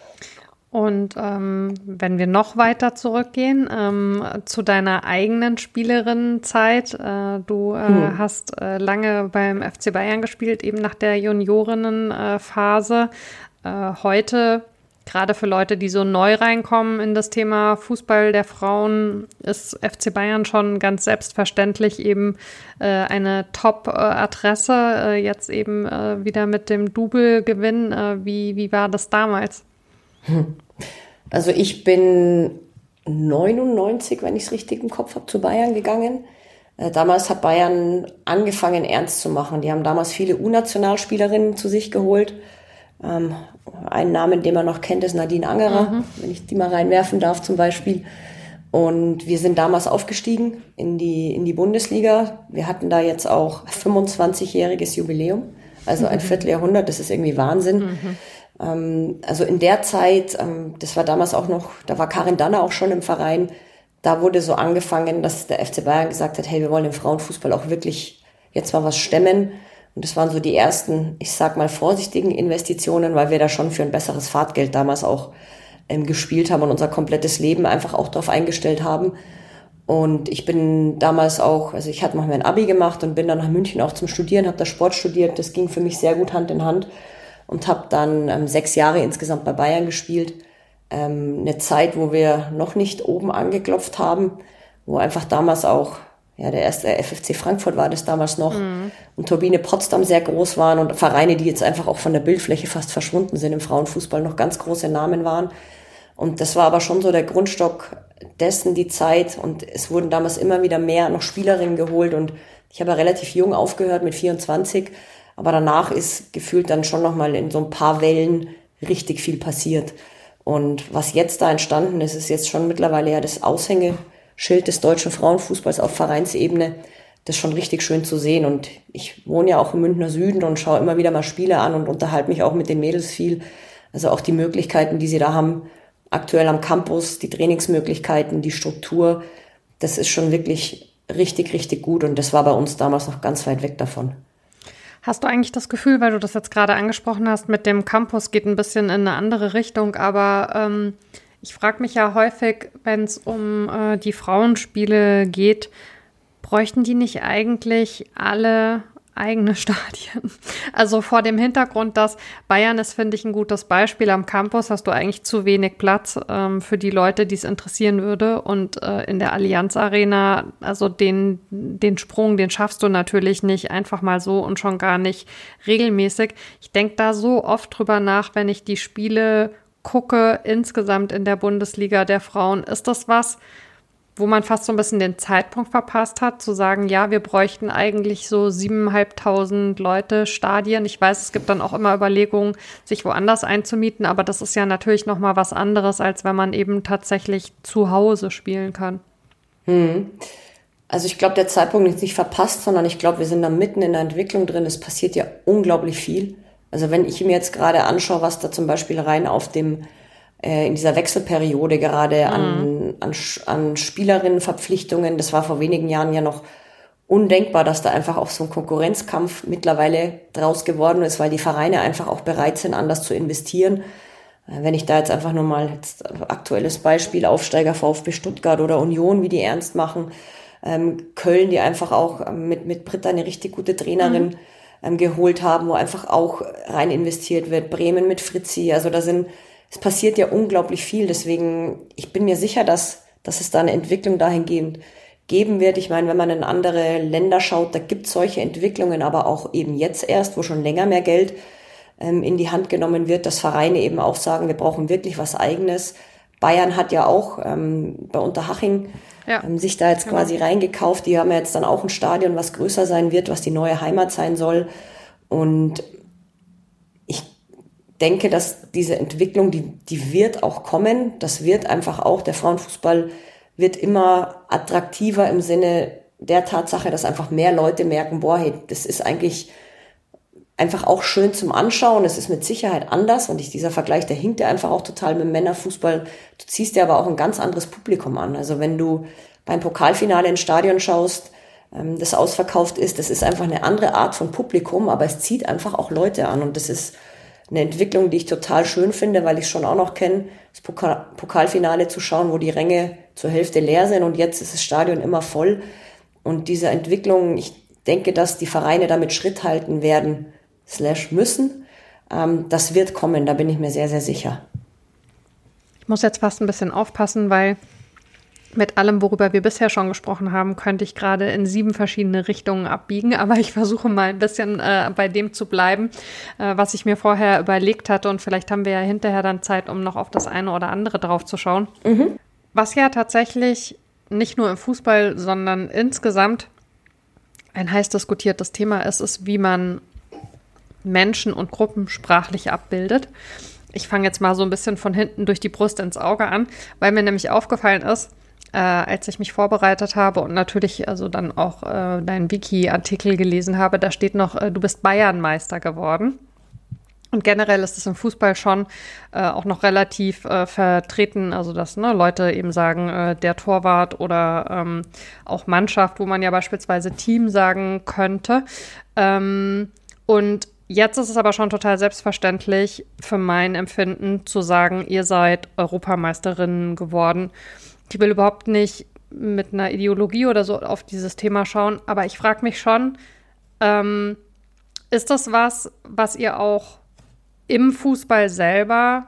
Und ähm, wenn wir noch weiter zurückgehen ähm, zu deiner eigenen Spielerinnenzeit, äh, du äh, hm. hast äh, lange beim F C Bayern gespielt, eben nach der Juniorinnenphase. Äh, heute, gerade für Leute, die so neu reinkommen in das Thema Fußball der Frauen, ist F C Bayern schon ganz selbstverständlich eben äh, eine Top-Adresse. Äh, jetzt eben äh, wieder mit dem Double-Gewinn. Äh, wie, wie war das damals? Also ich bin neunundneunzig, wenn ich es richtig im Kopf habe, zu Bayern gegangen. Äh, damals hat Bayern angefangen, ernst zu machen. Die haben damals viele U-Nationalspielerinnen zu sich geholt. Ähm, einen Namen, den man noch kennt, ist Nadine Angerer, mhm. wenn ich die mal reinwerfen darf zum Beispiel. Und wir sind damals aufgestiegen in die, in die Bundesliga. Wir hatten da jetzt auch fünfundzwanzigjähriges Jubiläum, also ein mhm. Vierteljahrhundert, das ist irgendwie Wahnsinn. Mhm. Also in der Zeit, das war damals auch noch, da war Karin Danner auch schon im Verein, da wurde so angefangen, dass der F C Bayern gesagt hat, hey, wir wollen im Frauenfußball auch wirklich jetzt mal was stemmen. Und das waren so die ersten, ich sag mal, vorsichtigen Investitionen, weil wir da schon für ein besseres Fahrtgeld damals auch ähm, gespielt haben und unser komplettes Leben einfach auch darauf eingestellt haben. Und ich bin damals auch, also ich hatte noch mein Abi gemacht und bin dann nach München auch zum Studieren, habe da Sport studiert, das ging für mich sehr gut Hand in Hand. Und habe dann ähm, sechs Jahre insgesamt bei Bayern gespielt. Ähm, eine Zeit, wo wir noch nicht oben angeklopft haben, wo einfach damals auch, ja, der erste F F C Frankfurt war das damals noch mhm. und Turbine Potsdam sehr groß waren und Vereine, die jetzt einfach auch von der Bildfläche fast verschwunden sind im Frauenfußball, noch ganz große Namen waren. Und das war aber schon so der Grundstock dessen, die Zeit. Und es wurden damals immer wieder mehr noch Spielerinnen geholt. Und ich habe ja relativ jung aufgehört mit vierundzwanzig. Aber danach ist gefühlt dann schon nochmal in so ein paar Wellen richtig viel passiert. Und was jetzt da entstanden ist, ist jetzt schon mittlerweile ja das Aushängeschild des deutschen Frauenfußballs auf Vereinsebene. Das ist schon richtig schön zu sehen. Und ich wohne ja auch im Münchner Süden und schaue immer wieder mal Spiele an und unterhalte mich auch mit den Mädels viel. Also auch die Möglichkeiten, die sie da haben, aktuell am Campus, die Trainingsmöglichkeiten, die Struktur, das ist schon wirklich richtig, richtig gut. Und das war bei uns damals noch ganz weit weg davon. Hast du eigentlich das Gefühl, weil du das jetzt gerade angesprochen hast, mit dem Campus geht ein bisschen in eine andere Richtung, aber ähm, ich frage mich ja häufig, wenn es um äh, die Frauenspiele geht, bräuchten die nicht eigentlich alle eigene Stadien? Also vor dem Hintergrund, dass Bayern ist, finde ich, ein gutes Beispiel. Am Campus hast du eigentlich zu wenig Platz ähm, für die Leute, die es interessieren würde. Und äh, in der Allianz Arena, also den, den Sprung, den schaffst du natürlich nicht einfach mal so und schon gar nicht regelmäßig. Ich denke da so oft drüber nach, wenn ich die Spiele gucke, insgesamt in der Bundesliga der Frauen. Ist das was, wo man fast so ein bisschen den Zeitpunkt verpasst hat, zu sagen, ja, wir bräuchten eigentlich so siebeneinhalbtausend Leute, Stadien. Ich weiß, es gibt dann auch immer Überlegungen, sich woanders einzumieten, aber das ist ja natürlich noch mal was anderes, als wenn man eben tatsächlich zu Hause spielen kann. Hm. Also ich glaube, der Zeitpunkt ist nicht verpasst, sondern ich glaube, wir sind da mitten in der Entwicklung drin. Es passiert ja unglaublich viel. Also wenn ich mir jetzt gerade anschaue, was da zum Beispiel rein auf dem in dieser Wechselperiode gerade an, mhm. an, an Spielerinnenverpflichtungen. Das war vor wenigen Jahren ja noch undenkbar, dass da einfach auch so ein Konkurrenzkampf mittlerweile draus geworden ist, weil die Vereine einfach auch bereit sind, anders zu investieren. Wenn ich da jetzt einfach nur mal jetzt aktuelles Beispiel, Aufsteiger VfB Stuttgart oder Union, wie die ernst machen, ähm, Köln, die einfach auch mit, mit Britta eine richtig gute Trainerin mhm. ähm, geholt haben, wo einfach auch rein investiert wird. Bremen mit Fritzi, also da sind es passiert ja unglaublich viel, deswegen, ich bin mir sicher, dass, dass es da eine Entwicklung dahingehend geben wird. Ich meine, wenn man in andere Länder schaut, da gibt es solche Entwicklungen, aber auch eben jetzt erst, wo schon länger mehr Geld ähm, in die Hand genommen wird, dass Vereine eben auch sagen, wir brauchen wirklich was Eigenes. Bayern hat ja auch ähm, bei Unterhaching ja. ähm, sich da jetzt genau. quasi reingekauft. Die haben ja jetzt dann auch ein Stadion, was größer sein wird, was die neue Heimat sein soll. Und ich denke, dass diese Entwicklung, die, die wird auch kommen. Das wird einfach auch, der Frauenfußball wird immer attraktiver im Sinne der Tatsache, dass einfach mehr Leute merken, boah, hey, das ist eigentlich einfach auch schön zum Anschauen. Es ist mit Sicherheit anders und ich, dieser Vergleich, der hinkt ja einfach auch total mit dem Männerfußball. Du ziehst ja aber auch ein ganz anderes Publikum an. Also wenn du beim Pokalfinale ins Stadion schaust, ähm, das ausverkauft ist, das ist einfach eine andere Art von Publikum, aber es zieht einfach auch Leute an und das ist eine Entwicklung, die ich total schön finde, weil ich schon auch noch kenne, das Pokal- Pokalfinale zu schauen, wo die Ränge zur Hälfte leer sind und jetzt ist das Stadion immer voll. Und diese Entwicklung, ich denke, dass die Vereine damit Schritt halten werden, slash müssen. Ähm, das wird kommen, da bin ich mir sehr, sehr sicher. Ich muss jetzt fast ein bisschen aufpassen, weil mit allem, worüber wir bisher schon gesprochen haben, könnte ich gerade in sieben verschiedene Richtungen abbiegen. Aber ich versuche mal ein bisschen äh, bei dem zu bleiben, äh, was ich mir vorher überlegt hatte. Und vielleicht haben wir ja hinterher dann Zeit, um noch auf das eine oder andere drauf zu schauen. Mhm. Was ja tatsächlich nicht nur im Fußball, sondern insgesamt ein heiß diskutiertes Thema ist, ist, wie man Menschen und Gruppen sprachlich abbildet. Ich fange jetzt mal so ein bisschen von hinten durch die Brust ins Auge an, weil mir nämlich aufgefallen ist, äh, als ich mich vorbereitet habe und natürlich also dann auch äh, deinen Wiki-Artikel gelesen habe, da steht noch, äh, du bist Bayernmeister geworden. Und generell ist es im Fußball schon äh, auch noch relativ äh, vertreten, also dass ne, Leute eben sagen, äh, der Torwart oder ähm, auch Mannschaft, wo man ja beispielsweise Team sagen könnte. Ähm, und jetzt ist es aber schon total selbstverständlich für mein Empfinden zu sagen, ihr seid Europameisterinnen geworden. Ich will überhaupt nicht mit einer Ideologie oder so auf dieses Thema schauen, aber ich frage mich schon, ähm, ist das was, was ihr auch im Fußball selber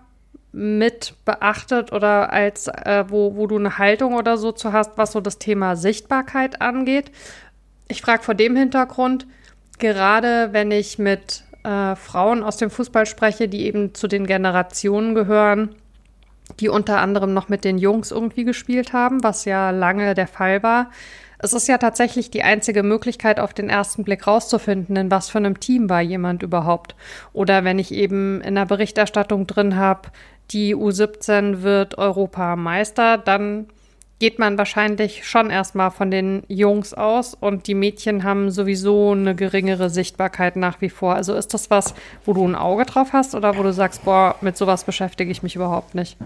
mit beachtet oder als äh, wo, wo du eine Haltung oder so zu hast, was so das Thema Sichtbarkeit angeht? Ich frage vor dem Hintergrund, gerade wenn ich mit äh, Frauen aus dem Fußball spreche, die eben zu den Generationen gehören, die unter anderem noch mit den Jungs irgendwie gespielt haben, was ja lange der Fall war. Es ist ja tatsächlich die einzige Möglichkeit, auf den ersten Blick rauszufinden, in was für einem Team war jemand überhaupt. Oder wenn ich eben in der Berichterstattung drin habe, die U siebzehn wird Europameister, dann geht man wahrscheinlich schon erstmal von den Jungs aus und die Mädchen haben sowieso eine geringere Sichtbarkeit nach wie vor. Also ist das was, wo du ein Auge drauf hast oder wo du sagst, boah, mit sowas beschäftige ich mich überhaupt nicht?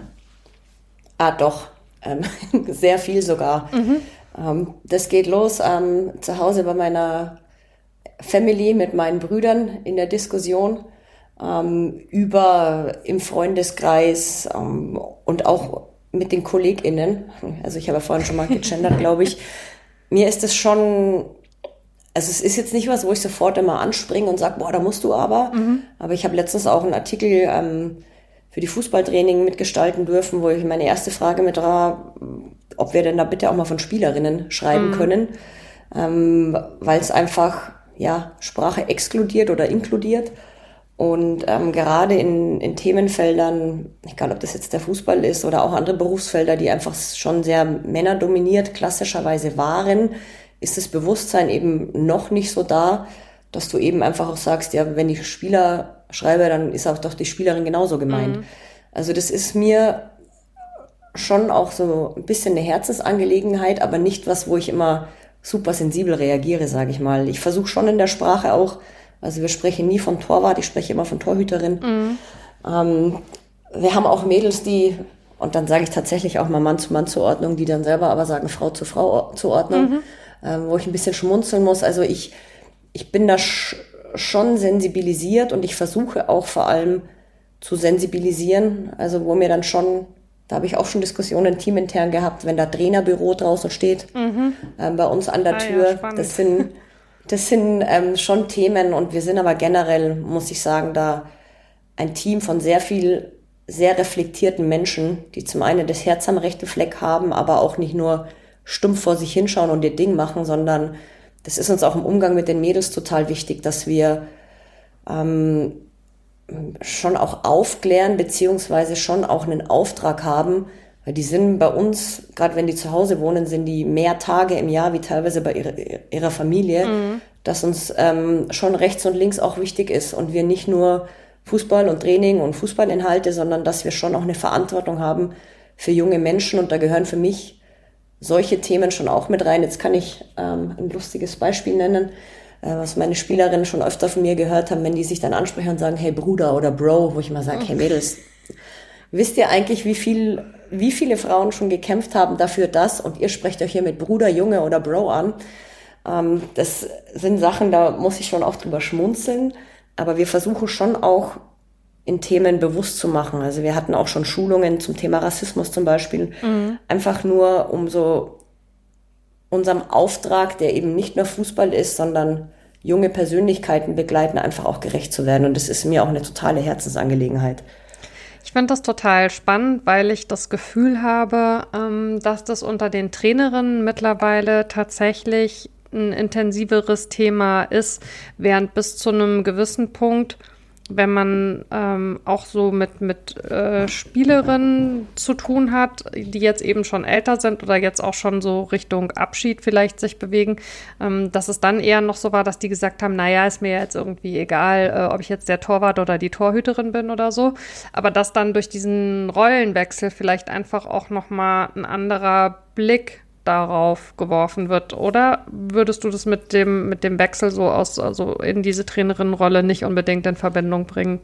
Ah, doch. Ähm, sehr viel sogar. Mhm. Ähm, das geht los ähm, zu Hause bei meiner Family mit meinen Brüdern in der Diskussion ähm, über im Freundeskreis ähm, und auch mit den KollegInnen. Also ich habe ja vorhin schon mal gegendert, glaube ich. Mir ist es schon, also es ist jetzt nicht was, wo ich sofort immer anspringe und sage, boah, da musst du aber. Mhm. Aber ich habe letztens auch einen Artikel ähm, für die Fußballtraining mitgestalten dürfen, wo ich meine erste Frage mit war, ob wir denn da bitte auch mal von Spielerinnen schreiben mhm. können, ähm, weil es einfach ja Sprache exkludiert oder inkludiert. Und ähm, gerade in, in Themenfeldern, egal ob das jetzt der Fußball ist oder auch andere Berufsfelder, die einfach schon sehr männerdominiert klassischerweise waren, ist das Bewusstsein eben noch nicht so da, dass du eben einfach auch sagst, ja, wenn ich Spieler schreibe, dann ist auch doch die Spielerin genauso gemeint. Mhm. Also das ist mir schon auch so ein bisschen eine Herzensangelegenheit, aber nicht was, wo ich immer super sensibel reagiere, sage ich mal. Ich versuche schon in der Sprache auch, also wir sprechen nie von Torwart, ich spreche immer von Torhüterin. Mhm. Ähm, wir haben auch Mädels, die, und dann sage ich tatsächlich auch mal Mann-zu-Mann-Zuordnung, die dann selber aber sagen Frau-zu-Frau-Zuordnung, mhm. ähm, wo ich ein bisschen schmunzeln muss. Also ich, ich bin da sch- schon sensibilisiert und ich versuche auch vor allem zu sensibilisieren. Also wo mir dann schon, da habe ich auch schon Diskussionen teamintern gehabt, wenn da Trainerbüro draußen steht, mhm. ähm, bei uns an der ah, Tür. Ja, das sind Das sind ähm, schon Themen und wir sind aber generell, muss ich sagen, da ein Team von sehr viel, sehr reflektierten Menschen, die zum einen das Herz am rechten Fleck haben, aber auch nicht nur stumpf vor sich hinschauen und ihr Ding machen, sondern das ist uns auch im Umgang mit den Mädels total wichtig, dass wir ähm, schon auch aufklären, beziehungsweise schon auch einen Auftrag haben, weil die sind bei uns, gerade wenn die zu Hause wohnen, sind die mehr Tage im Jahr wie teilweise bei ihrer, ihrer Familie, mhm. dass uns ähm, schon rechts und links auch wichtig ist und wir nicht nur Fußball und Training und Fußballinhalte, sondern dass wir schon auch eine Verantwortung haben für junge Menschen und da gehören für mich solche Themen schon auch mit rein. Jetzt kann ich ähm, ein lustiges Beispiel nennen, äh, was meine Spielerinnen schon öfter von mir gehört haben, wenn die sich dann ansprechen und sagen, hey Bruder oder Bro, wo ich mal sage, hey Mädels, wisst ihr eigentlich, wie viel, wie viele Frauen schon gekämpft haben dafür das und ihr sprecht euch hier mit Bruder, Junge oder Bro an? Ähm, das sind Sachen, da muss ich schon auch drüber schmunzeln, aber wir versuchen schon auch in Themen bewusst zu machen. Also wir hatten auch schon Schulungen zum Thema Rassismus zum Beispiel. Mhm. Einfach nur, um so unserem Auftrag, der eben nicht nur Fußball ist, sondern junge Persönlichkeiten begleiten, einfach auch gerecht zu werden. Und das ist mir auch eine totale Herzensangelegenheit. Ich finde das total spannend, weil ich das Gefühl habe, dass das unter den Trainerinnen mittlerweile tatsächlich ein intensiveres Thema ist, während bis zu einem gewissen Punkt, wenn man ähm, auch so mit, mit äh, Spielerinnen zu tun hat, die jetzt eben schon älter sind oder jetzt auch schon so Richtung Abschied vielleicht sich bewegen, ähm, dass es dann eher noch so war, dass die gesagt haben, naja, ist mir jetzt irgendwie egal, äh, ob ich jetzt der Torwart oder die Torhüterin bin oder so, aber dass dann durch diesen Rollenwechsel vielleicht einfach auch nochmal ein anderer Blick darauf geworfen wird, oder würdest du das mit dem, mit dem Wechsel so aus, also in diese Trainerinnenrolle nicht unbedingt in Verbindung bringen?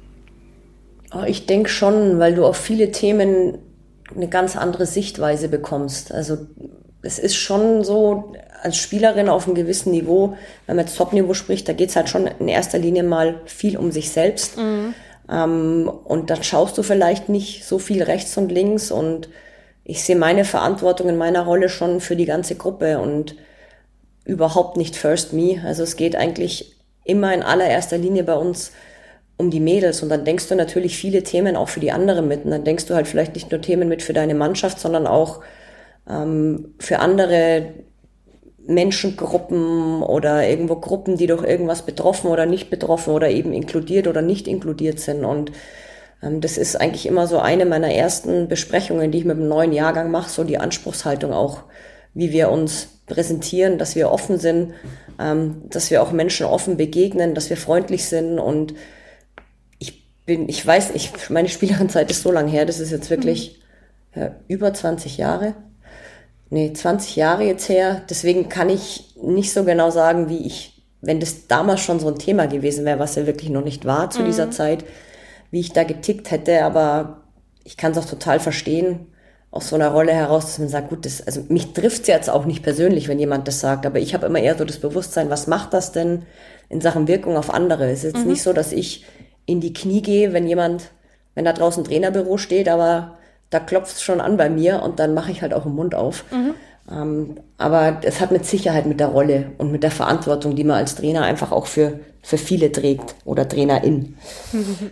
Ich denke schon, weil du auf viele Themen eine ganz andere Sichtweise bekommst. Also es ist schon so, als Spielerin auf einem gewissen Niveau, wenn man jetzt Top-Niveau spricht, da geht es halt schon in erster Linie mal viel um sich selbst. Mhm. Ähm, und dann schaust du vielleicht nicht so viel rechts und links und ich sehe meine Verantwortung in meiner Rolle schon für die ganze Gruppe und überhaupt nicht first me. Also es geht eigentlich immer in allererster Linie bei uns um die Mädels und dann denkst du natürlich viele Themen auch für die anderen mit und dann denkst du halt vielleicht nicht nur Themen mit für deine Mannschaft, sondern auch ähm, für andere Menschengruppen oder irgendwo Gruppen, die durch irgendwas betroffen oder nicht betroffen oder eben inkludiert oder nicht inkludiert sind und das ist eigentlich immer so eine meiner ersten Besprechungen, die ich mit dem neuen Jahrgang mache, so die Anspruchshaltung auch, wie wir uns präsentieren, dass wir offen sind, dass wir auch Menschen offen begegnen, dass wir freundlich sind und ich bin, ich weiß, ich, meine Spielerinnenzeit ist so lang her, das ist jetzt wirklich mhm. ja, über zwanzig Jahre, nee, zwanzig Jahre jetzt her, deswegen kann ich nicht so genau sagen, wie ich, wenn das damals schon so ein Thema gewesen wäre, was ja wirklich noch nicht war zu mhm. dieser Zeit, wie ich da getickt hätte, aber ich kann es auch total verstehen, aus so einer Rolle heraus, dass man sagt, gut, das, also mich trifft es jetzt auch nicht persönlich, wenn jemand das sagt, aber ich habe immer eher so das Bewusstsein, was macht das denn in Sachen Wirkung auf andere? Es ist jetzt mhm. nicht so, dass ich in die Knie gehe, wenn jemand, wenn da draußen ein Trainerbüro steht, aber da klopft es schon an bei mir und dann mache ich halt auch den Mund auf. Mhm. Ähm, aber es hat mit Sicherheit mit der Rolle und mit der Verantwortung, die man als Trainer einfach auch für, für viele trägt oder Trainerin. Mhm.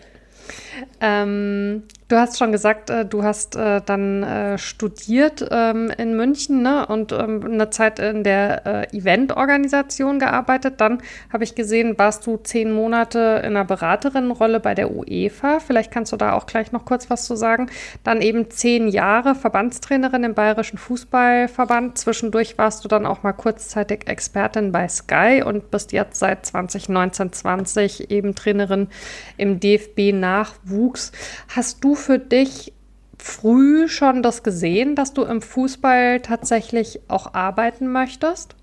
Ähm, du hast schon gesagt, äh, du hast äh, dann äh, studiert ähm, in München, ne? Und ähm, eine Zeit in der äh, Eventorganisation gearbeitet. Dann habe ich gesehen, warst du zehn Monate in einer Beraterinnenrolle bei der UEFA. Vielleicht kannst du da auch gleich noch kurz was zu sagen. Dann eben zehn Jahre Verbandstrainerin im Bayerischen Fußballverband. Zwischendurch warst du dann auch mal kurzzeitig Expertin bei Sky und bist jetzt seit zwanzig neunzehn zwanzig eben Trainerin im D F B-Nachwuchs. Hast du für dich früh schon das gesehen, dass du im Fußball tatsächlich auch arbeiten möchtest?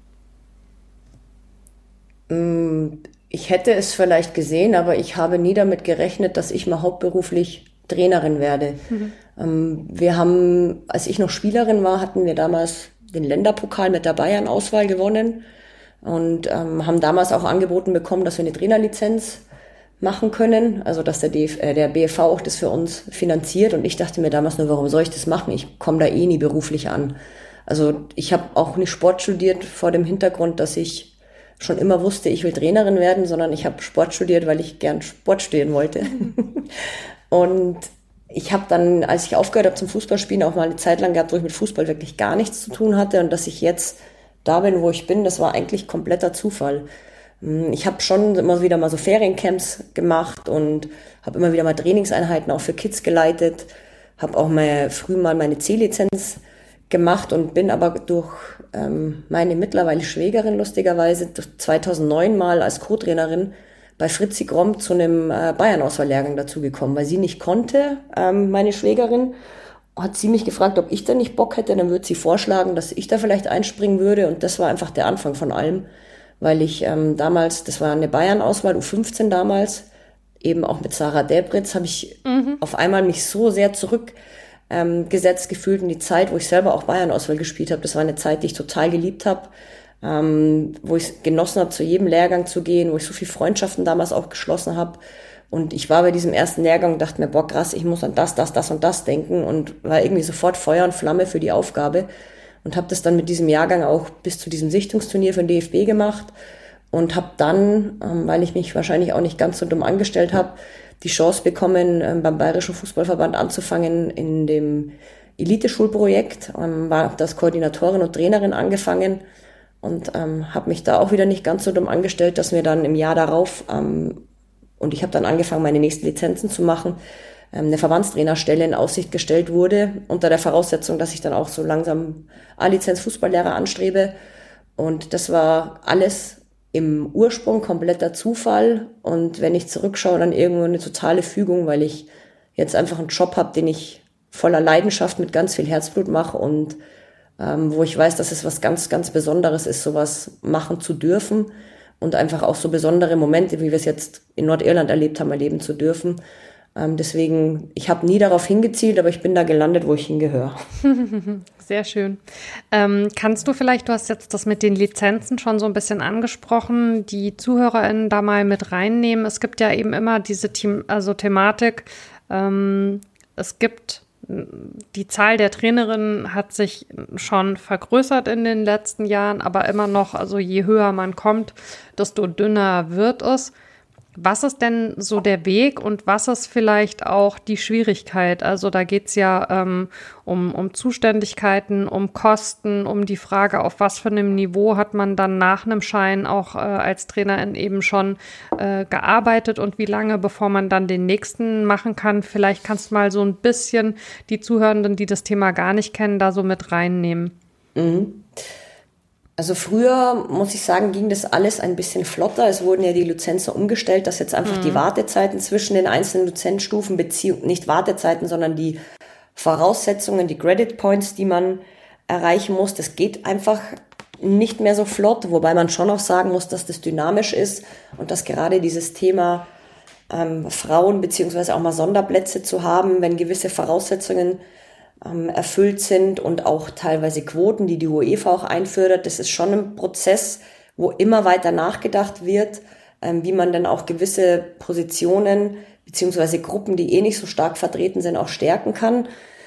Ich hätte es vielleicht gesehen, aber ich habe nie damit gerechnet, dass ich mal hauptberuflich Trainerin werde. Mhm. Wir haben, als ich noch Spielerin war, hatten wir damals den Länderpokal mit der Bayern-Auswahl gewonnen und ähm, haben damals auch angeboten bekommen, dass wir eine Trainerlizenz machen können, also dass der, D F, äh, der B F V auch das für uns finanziert und ich dachte mir damals nur, warum soll ich das machen? Ich komme da eh nie beruflich an. Also ich habe auch nicht Sport studiert vor dem Hintergrund, dass ich schon immer wusste, ich will Trainerin werden, sondern ich habe Sport studiert, weil ich gern Sport studieren wollte. Und ich habe dann, als ich aufgehört habe zum Fußballspielen, auch mal eine Zeit lang gehabt, wo ich mit Fußball wirklich gar nichts zu tun hatte und dass ich jetzt da bin, wo ich bin, das war eigentlich kompletter Zufall. Ich habe schon immer wieder mal so Feriencamps gemacht und habe immer wieder mal Trainingseinheiten auch für Kids geleitet, habe auch mal früh mal meine C-Lizenz gemacht und bin aber durch ähm, meine mittlerweile Schwägerin lustigerweise zweitausendneun mal als Co-Trainerin bei Fritzi Gromm zu einem äh, Bayern-Auswahl-Lehrgang dazugekommen, weil sie nicht konnte, ähm, meine Schwägerin, hat sie mich gefragt, ob ich da nicht Bock hätte, dann würde sie vorschlagen, dass ich da vielleicht einspringen würde und das war einfach der Anfang von allem, weil ich ähm, damals, das war eine Bayern-Auswahl, U fünfzehn damals, eben auch mit Sarah Debritz, habe ich mhm. auf einmal mich so sehr zurück ähm, gesetzt gefühlt in die Zeit, wo ich selber auch Bayern-Auswahl gespielt habe. Das war eine Zeit, die ich total geliebt habe, ähm, wo ich genossen habe, zu jedem Lehrgang zu gehen, wo ich so viele Freundschaften damals auch geschlossen habe. Und ich war bei diesem ersten Lehrgang und dachte mir, boah krass, ich muss an das, das, das und das denken und war irgendwie sofort Feuer und Flamme für die Aufgabe und habe das dann mit diesem Jahrgang auch bis zu diesem Sichtungsturnier für den D F B gemacht und habe dann, ähm, weil ich mich wahrscheinlich auch nicht ganz so dumm angestellt habe, die Chance bekommen, ähm, beim Bayerischen Fußballverband anzufangen in dem Elite-Schulprojekt, ähm, war das Koordinatorin und Trainerin angefangen und ähm, habe mich da auch wieder nicht ganz so dumm angestellt, dass mir dann im Jahr darauf, ähm, und ich habe dann angefangen, meine nächsten Lizenzen zu machen, ähm, eine Verbandstrainerstelle in Aussicht gestellt wurde, unter der Voraussetzung, dass ich dann auch so langsam A-Lizenz Fußballlehrer anstrebe. Und das war alles im Ursprung kompletter Zufall. Und wenn ich zurückschaue, dann irgendwo eine totale Fügung, weil ich jetzt einfach einen Job habe, den ich voller Leidenschaft mit ganz viel Herzblut mache und ähm, wo ich weiß, dass es was ganz, ganz Besonderes ist, sowas machen zu dürfen und einfach auch so besondere Momente, wie wir es jetzt in Nordirland erlebt haben, erleben zu dürfen. Ähm, deswegen, ich habe nie darauf hingezielt, aber ich bin da gelandet, wo ich hingehöre. Sehr schön. Ähm, kannst du vielleicht, du hast jetzt das mit den Lizenzen schon so ein bisschen angesprochen, die ZuhörerInnen da mal mit reinnehmen. Es gibt ja eben immer diese Thema, also Thematik, ähm, es gibt die Zahl der Trainerinnen hat sich schon vergrößert in den letzten Jahren, aber immer noch, also je höher man kommt, desto dünner wird es. Was ist denn so der Weg und was ist vielleicht auch die Schwierigkeit? Also da geht es ja ähm, um, um Zuständigkeiten, um Kosten, um die Frage, auf was für einem Niveau hat man dann nach einem Schein auch äh, als Trainerin eben schon äh, gearbeitet und wie lange, bevor man dann den nächsten machen kann. Vielleicht kannst du mal so ein bisschen die Zuhörenden, die das Thema gar nicht kennen, da so mit reinnehmen. Mhm. Also früher, muss ich sagen, ging das alles ein bisschen flotter. Es wurden ja die Lizenzen umgestellt, dass jetzt einfach mhm. die Wartezeiten zwischen den einzelnen Lizenzstufen, beziehungsweise nicht Wartezeiten, sondern die Voraussetzungen, die Credit Points, die man erreichen muss, das geht einfach nicht mehr so flott, wobei man schon auch sagen muss, dass das dynamisch ist und dass gerade dieses Thema ähm, Frauen beziehungsweise auch mal Sonderplätze zu haben, wenn gewisse Voraussetzungen erfüllt sind und auch teilweise Quoten, die die UEFA auch einfordert. Das ist schon ein Prozess, wo immer weiter nachgedacht wird, wie man dann auch gewisse Positionen beziehungsweise Gruppen, die eh nicht so stark vertreten sind, auch stärken kann.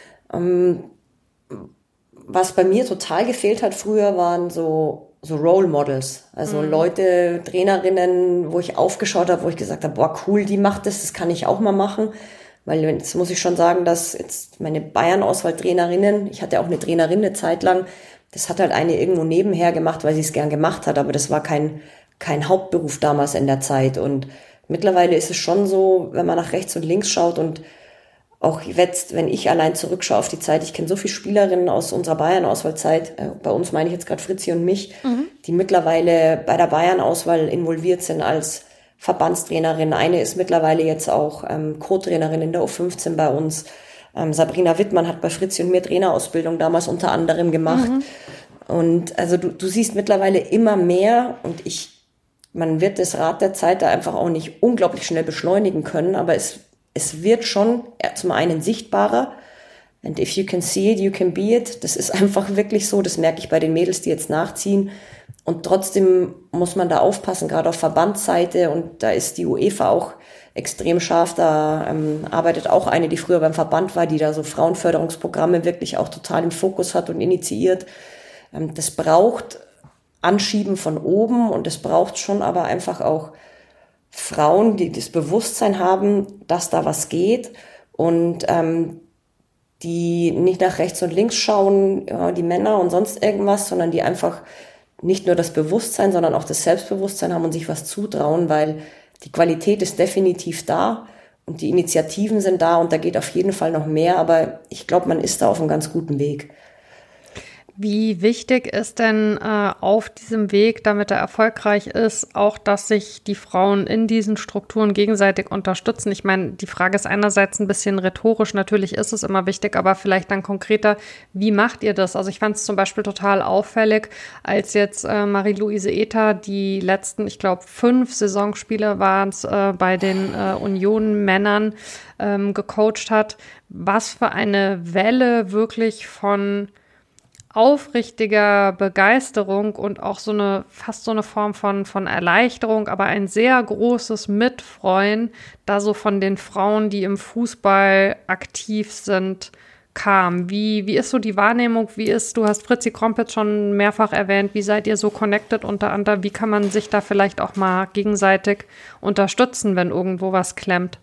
Was bei mir total gefehlt hat früher, waren so, so Role Models, also mhm. Leute, Trainerinnen, wo ich aufgeschaut habe, wo ich gesagt habe, boah, cool, die macht das, das kann ich auch mal machen. Weil jetzt muss ich schon sagen, dass jetzt meine Bayern-Auswahl-Trainerinnen, ich hatte auch eine Trainerin eine Zeit lang, das hat halt eine irgendwo nebenher gemacht, weil sie es gern gemacht hat, aber das war kein, kein Hauptberuf damals in der Zeit. Und mittlerweile ist es schon so, wenn man nach rechts und links schaut und auch jetzt, wenn ich allein zurückschaue auf die Zeit, ich kenne so viele Spielerinnen aus unserer Bayern-Auswahlzeit, äh, bei uns meine ich jetzt gerade Fritzi und mich, mhm. die mittlerweile bei der Bayern-Auswahl involviert sind als Verbandstrainerin. Eine ist mittlerweile jetzt auch ähm, Co-Trainerin in der U fünfzehn bei uns. Ähm, Sabrina Wittmann hat bei Fritzi und mir Trainerausbildung damals unter anderem gemacht. Mhm. Und also du, du siehst mittlerweile immer mehr und ich, man wird das Rad der Zeit da einfach auch nicht unglaublich schnell beschleunigen können, aber es, es wird schon zum einen sichtbarer. And if you can see it, you can be it. Das ist einfach wirklich so. Das merke ich bei den Mädels, die jetzt nachziehen. Und trotzdem muss man da aufpassen, gerade auf Verbandsseite. Und da ist die UEFA auch extrem scharf. Da ähm, arbeitet auch eine, die früher beim Verband war, die da so Frauenförderungsprogramme wirklich auch total im Fokus hat und initiiert. Ähm, das braucht Anschieben von oben und es braucht schon aber einfach auch Frauen, die das Bewusstsein haben, dass da was geht und ähm, die nicht nach rechts und links schauen, ja, die Männer und sonst irgendwas, sondern die einfach nicht nur das Bewusstsein, sondern auch das Selbstbewusstsein haben und sich was zutrauen, weil die Qualität ist definitiv da und die Initiativen sind da und da geht auf jeden Fall noch mehr, aber ich glaube, man ist da auf einem ganz guten Weg. Wie wichtig ist denn äh, auf diesem Weg, damit er erfolgreich ist, auch, dass sich die Frauen in diesen Strukturen gegenseitig unterstützen? Ich meine, die Frage ist einerseits ein bisschen rhetorisch, natürlich ist es immer wichtig, aber vielleicht dann konkreter, wie macht ihr das? Also ich fand es zum Beispiel total auffällig, als jetzt äh, Marie-Louise Ether die letzten, ich glaube, fünf Saisonspiele waren es äh, bei den äh, Union-Männern ähm, gecoacht hat, was für eine Welle wirklich von aufrichtiger Begeisterung und auch so eine, fast so eine Form von, von Erleichterung, aber ein sehr großes Mitfreuen, da so von den Frauen, die im Fußball aktiv sind, kam. Wie, wie ist so die Wahrnehmung? Wie ist, du hast Fritzi Krompitz schon mehrfach erwähnt, wie seid ihr so connected untereinander? Wie kann man sich da vielleicht auch mal gegenseitig unterstützen, wenn irgendwo was klemmt?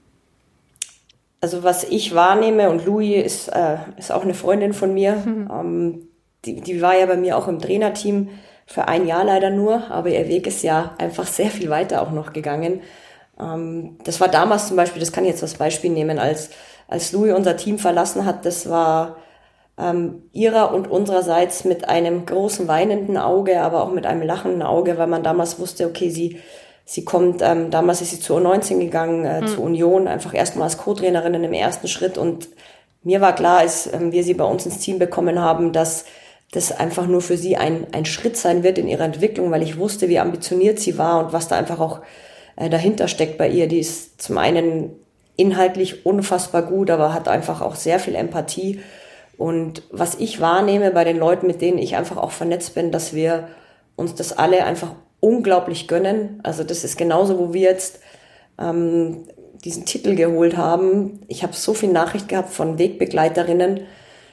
Also was ich wahrnehme, und Louis ist, äh, ist auch eine Freundin von mir, mhm. ähm, die, die war ja bei mir auch im Trainerteam für ein Jahr leider nur, aber ihr Weg ist ja einfach sehr viel weiter auch noch gegangen. Ähm, das war damals zum Beispiel, das kann ich jetzt als Beispiel nehmen, als, als Louis unser Team verlassen hat, das war ähm, ihrer und unsererseits mit einem großen weinenden Auge, aber auch mit einem lachenden Auge, weil man damals wusste, okay, sie Sie kommt, ähm, damals ist sie zur U neunzehn gegangen, äh, mhm. zur Union, einfach erstmal als Co-Trainerin in dem ersten Schritt. Und mir war klar, als ähm, wir sie bei uns ins Team bekommen haben, dass das einfach nur für sie ein, ein Schritt sein wird in ihrer Entwicklung, weil ich wusste, wie ambitioniert sie war und was da einfach auch äh, dahinter steckt bei ihr. Die ist zum einen inhaltlich unfassbar gut, aber hat einfach auch sehr viel Empathie. Und was ich wahrnehme bei den Leuten, mit denen ich einfach auch vernetzt bin, dass wir uns das alle einfach unglaublich gönnen. Also das ist genauso, wo wir jetzt ähm, diesen Titel geholt haben. Ich habe so viel Nachricht gehabt von Wegbegleiterinnen,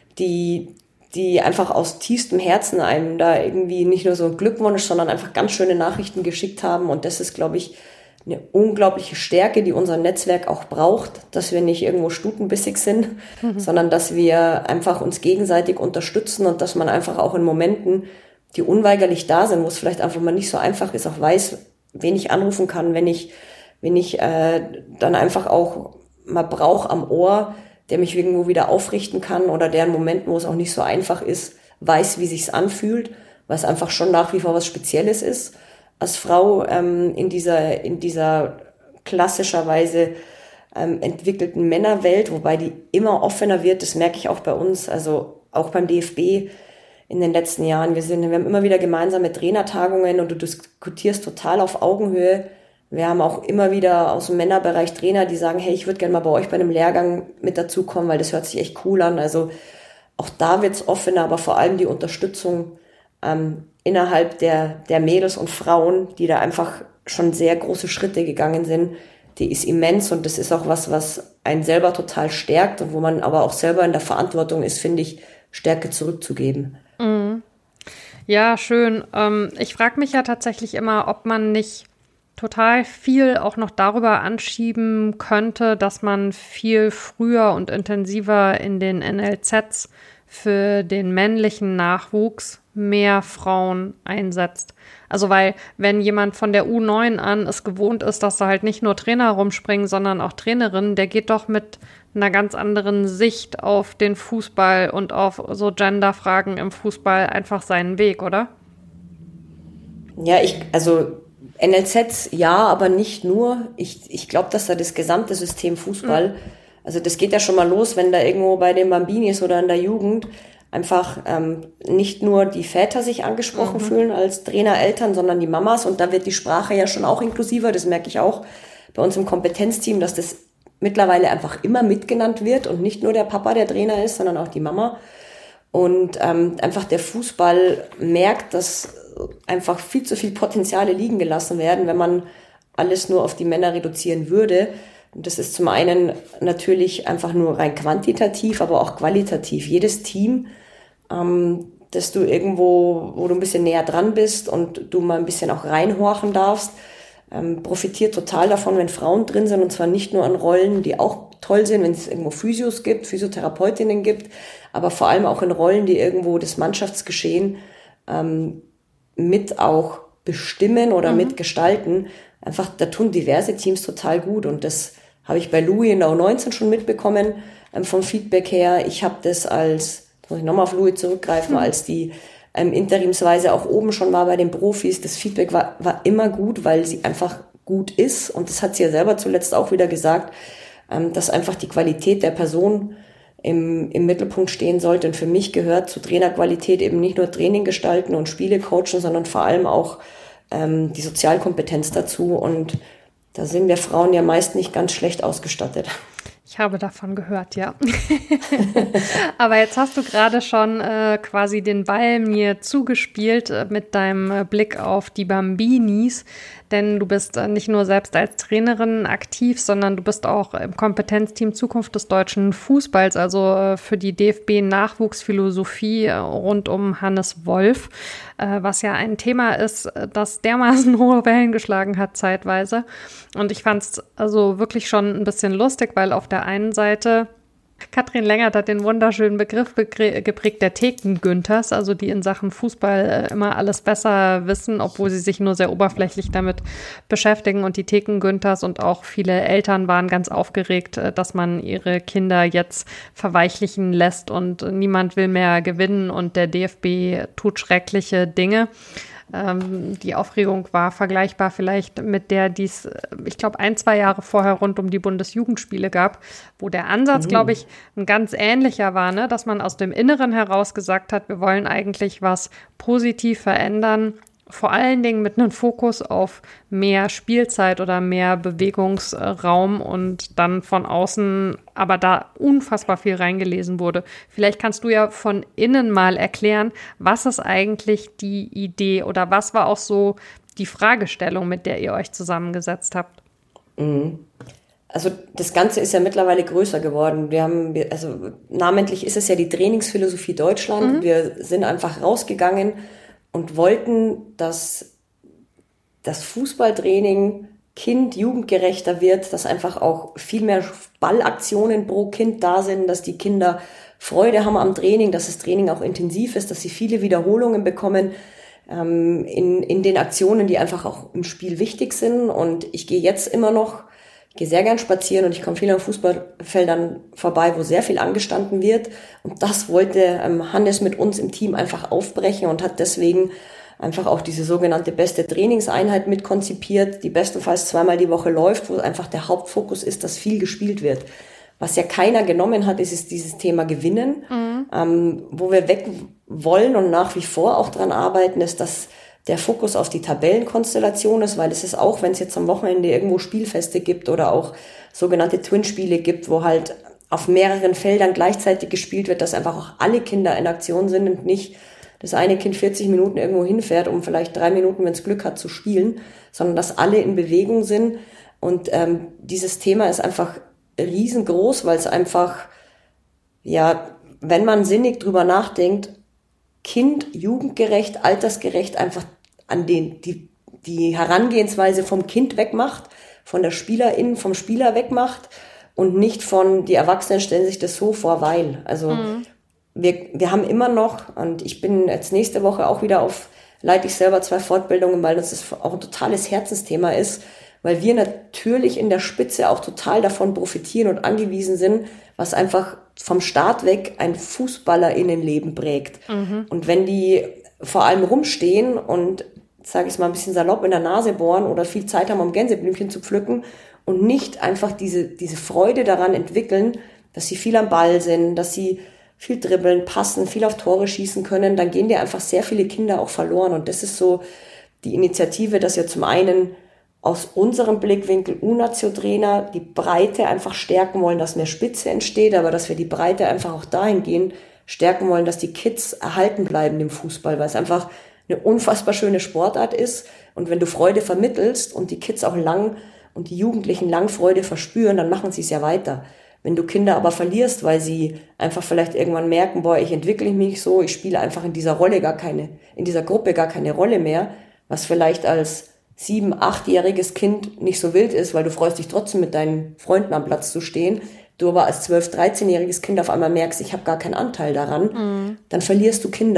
die die einfach aus tiefstem Herzen einem da irgendwie nicht nur so ein Glückwunsch, sondern einfach ganz schöne Nachrichten geschickt haben. Und das ist, glaube ich, eine unglaubliche Stärke, die unser Netzwerk auch braucht, dass wir nicht irgendwo stutenbissig sind, mhm. sondern dass wir einfach uns gegenseitig unterstützen und dass man einfach auch in Momenten, die unweigerlich da sind, wo es vielleicht einfach mal nicht so einfach ist, auch weiß, wen ich anrufen kann, wenn ich, wenn ich äh, dann einfach auch mal brauche am Ohr, der mich irgendwo wieder aufrichten kann oder der in Momenten, wo es auch nicht so einfach ist, weiß, wie sich's anfühlt, weil es einfach schon nach wie vor was Spezielles ist, als Frau ähm, in dieser in dieser klassischerweise ähm, entwickelten Männerwelt, wobei die immer offener wird, das merke ich auch bei uns, also auch beim D F B, in den letzten Jahren. Wir sind, wir haben immer wieder gemeinsame Trainertagungen und du diskutierst total auf Augenhöhe. Wir haben auch immer wieder aus dem Männerbereich Trainer, die sagen, hey, ich würde gerne mal bei euch bei einem Lehrgang mit dazukommen, weil das hört sich echt cool an. Also auch da wird's offener, aber vor allem die Unterstützung ähm, innerhalb der, der Mädels und Frauen, die da einfach schon sehr große Schritte gegangen sind, die ist immens und das ist auch was, was einen selber total stärkt und wo man aber auch selber in der Verantwortung ist, finde ich, Stärke zurückzugeben. Mhm. Ja, schön. Ähm, ich frage mich ja tatsächlich immer, ob man nicht total viel auch noch darüber anschieben könnte, dass man viel früher und intensiver in den N L Zs für den männlichen Nachwuchs mehr Frauen einsetzt. Also weil, wenn jemand von der U neun an es gewohnt ist, dass da halt nicht nur Trainer rumspringen, sondern auch Trainerinnen, der geht doch mit einer ganz anderen Sicht auf den Fußball und auf so Genderfragen im Fußball einfach seinen Weg, oder? Ja, ich, also N L Zs ja, aber nicht nur. Ich, ich glaube, dass da das gesamte System Fußball, mhm. also das geht ja schon mal los, wenn da irgendwo bei den Bambinis oder in der Jugend einfach ähm, nicht nur die Väter sich angesprochen mhm. fühlen als Trainer, Eltern, sondern die Mamas. Und da wird die Sprache ja schon auch inklusiver. Das merke ich auch bei uns im Kompetenzteam, dass das mittlerweile einfach immer mitgenannt wird und nicht nur der Papa der Trainer ist, sondern auch die Mama. Und ähm, einfach der Fußball merkt, dass einfach viel zu viel Potenziale liegen gelassen werden, wenn man alles nur auf die Männer reduzieren würde. Und das ist zum einen natürlich einfach nur rein quantitativ, aber auch qualitativ. Jedes Team, ähm, das du irgendwo, wo du ein bisschen näher dran bist und du mal ein bisschen auch reinhorchen darfst, ähm, profitiert total davon, wenn Frauen drin sind, und zwar nicht nur an Rollen, die auch toll sind, wenn es irgendwo Physios gibt, Physiotherapeutinnen gibt, aber vor allem auch in Rollen, die irgendwo das Mannschaftsgeschehen ähm, mit auch bestimmen oder mhm. mitgestalten. Einfach, da tun diverse Teams total gut. Und das habe ich bei Louis in der U neunzehn schon mitbekommen, ähm, vom Feedback her. Ich habe das als, jetzt muss ich nochmal auf Louis zurückgreifen, mhm. als die ähm, interimsweise auch oben schon war bei den Profis. Das Feedback war, war immer gut, weil sie einfach gut ist. Und das hat sie ja selber zuletzt auch wieder gesagt, ähm, dass einfach die Qualität der Person im, im Mittelpunkt stehen sollte. Und für mich gehört zu Trainerqualität eben nicht nur Training gestalten und Spiele coachen, sondern vor allem auch ähm, die Sozialkompetenz dazu. Und da sind wir Frauen ja meist nicht ganz schlecht ausgestattet. Ich habe davon gehört, ja. Aber jetzt hast du gerade schon äh, quasi den Ball mir zugespielt äh, mit deinem äh, Blick auf die Bambinis. Denn du bist äh, nicht nur selbst als Trainerin aktiv, sondern du bist auch im Kompetenzteam Zukunft des deutschen Fußballs, also äh, für die D F B-Nachwuchsphilosophie äh, rund um Hannes Wolf, äh, was ja ein Thema ist, das dermaßen hohe Wellen geschlagen hat zeitweise. Und ich fand es also wirklich schon ein bisschen lustig, weil auf der einen Seite Katrin Lengert hat den wunderschönen Begriff geprägt der Theken-Günthers, also die in Sachen Fußball immer alles besser wissen, obwohl sie sich nur sehr oberflächlich damit beschäftigen. Und die Theken-Günthers und auch viele Eltern waren ganz aufgeregt, dass man ihre Kinder jetzt verweichlichen lässt und niemand will mehr gewinnen und der D F B tut schreckliche Dinge. Ähm, die Aufregung war vergleichbar vielleicht mit der, die es, ich glaube, ein, zwei Jahre vorher rund um die Bundesjugendspiele gab, wo der Ansatz, mhm. glaube ich, ein ganz ähnlicher war, ne? Dass man aus dem Inneren heraus gesagt hat, wir wollen eigentlich was positiv verändern, vor allen Dingen mit einem Fokus auf mehr Spielzeit oder mehr Bewegungsraum und dann von außen aber da unfassbar viel reingelesen wurde. Vielleicht kannst du ja von innen mal erklären, was ist eigentlich die Idee oder was war auch so die Fragestellung, mit der ihr euch zusammengesetzt habt? Also das Ganze ist ja mittlerweile größer geworden. Wir haben, also namentlich ist es ja die Trainingsphilosophie Deutschland. Mhm. Wir sind einfach rausgegangen und wollten, dass das Fußballtraining kind-, jugendgerechter wird, dass einfach auch viel mehr Ballaktionen pro Kind da sind, dass die Kinder Freude haben am Training, dass das Training auch intensiv ist, dass sie viele Wiederholungen bekommen ähm, in, in den Aktionen, die einfach auch im Spiel wichtig sind. Und ich gehe jetzt immer noch, ich gehe sehr gern spazieren und ich komme viel an Fußballfeldern vorbei, wo sehr viel angestanden wird. Und das wollte ähm, Hannes mit uns im Team einfach aufbrechen und hat deswegen einfach auch diese sogenannte beste Trainingseinheit mit konzipiert, die bestenfalls zweimal die Woche läuft, wo einfach der Hauptfokus ist, dass viel gespielt wird. Was ja keiner genommen hat, ist, ist dieses Thema Gewinnen. Mhm. Ähm, wo wir weg wollen und nach wie vor auch dran arbeiten, ist, dass der Fokus auf die Tabellenkonstellation ist, weil es ist auch, wenn es jetzt am Wochenende irgendwo Spielfeste gibt oder auch sogenannte Twin-Spiele gibt, wo halt auf mehreren Feldern gleichzeitig gespielt wird, dass einfach auch alle Kinder in Aktion sind und nicht das eine Kind vierzig Minuten irgendwo hinfährt, um vielleicht drei Minuten, wenn es Glück hat, zu spielen, sondern dass alle in Bewegung sind. Und ähm, dieses Thema ist einfach riesengroß, weil es einfach, ja, wenn man sinnig drüber nachdenkt, Kind, jugendgerecht, altersgerecht einfach an den, die, die Herangehensweise vom Kind wegmacht, von der Spielerin, vom Spieler wegmacht und nicht von, die Erwachsenen stellen sich das so vor, weil, also, mhm. wir, wir haben immer noch, und ich bin jetzt nächste Woche auch wieder auf, leite ich selber zwei Fortbildungen, weil uns das auch ein totales Herzensthema ist, weil wir natürlich in der Spitze auch total davon profitieren und angewiesen sind, was einfach vom Start weg ein FußballerInnenleben prägt. Mhm. Und wenn die vor allem rumstehen und, sage ich mal ein bisschen salopp, in der Nase bohren oder viel Zeit haben, um Gänseblümchen zu pflücken und nicht einfach diese, diese Freude daran entwickeln, dass sie viel am Ball sind, dass sie viel dribbeln, passen, viel auf Tore schießen können, dann gehen dir einfach sehr viele Kinder auch verloren. Und das ist so die Initiative, dass wir zum einen aus unserem Blickwinkel U-Nazio-Trainer die Breite einfach stärken wollen, dass mehr Spitze entsteht, aber dass wir die Breite einfach auch dahingehend stärken wollen, dass die Kids erhalten bleiben im Fußball, weil es einfach eine unfassbar schöne Sportart ist. Und wenn du Freude vermittelst und die Kids auch lang und die Jugendlichen lang Freude verspüren, dann machen sie es ja weiter. Wenn du Kinder aber verlierst, weil sie einfach vielleicht irgendwann merken, boah, ich entwickle mich so, ich spiele einfach in dieser Rolle gar keine, in dieser Gruppe gar keine Rolle mehr, was vielleicht als sieben-, achtjähriges Kind nicht so wild ist, weil du freust dich trotzdem mit deinen Freunden am Platz zu stehen, du aber als zwölf-, dreizehnjähriges Kind auf einmal merkst, ich habe gar keinen Anteil daran, mhm. dann verlierst du Kinder.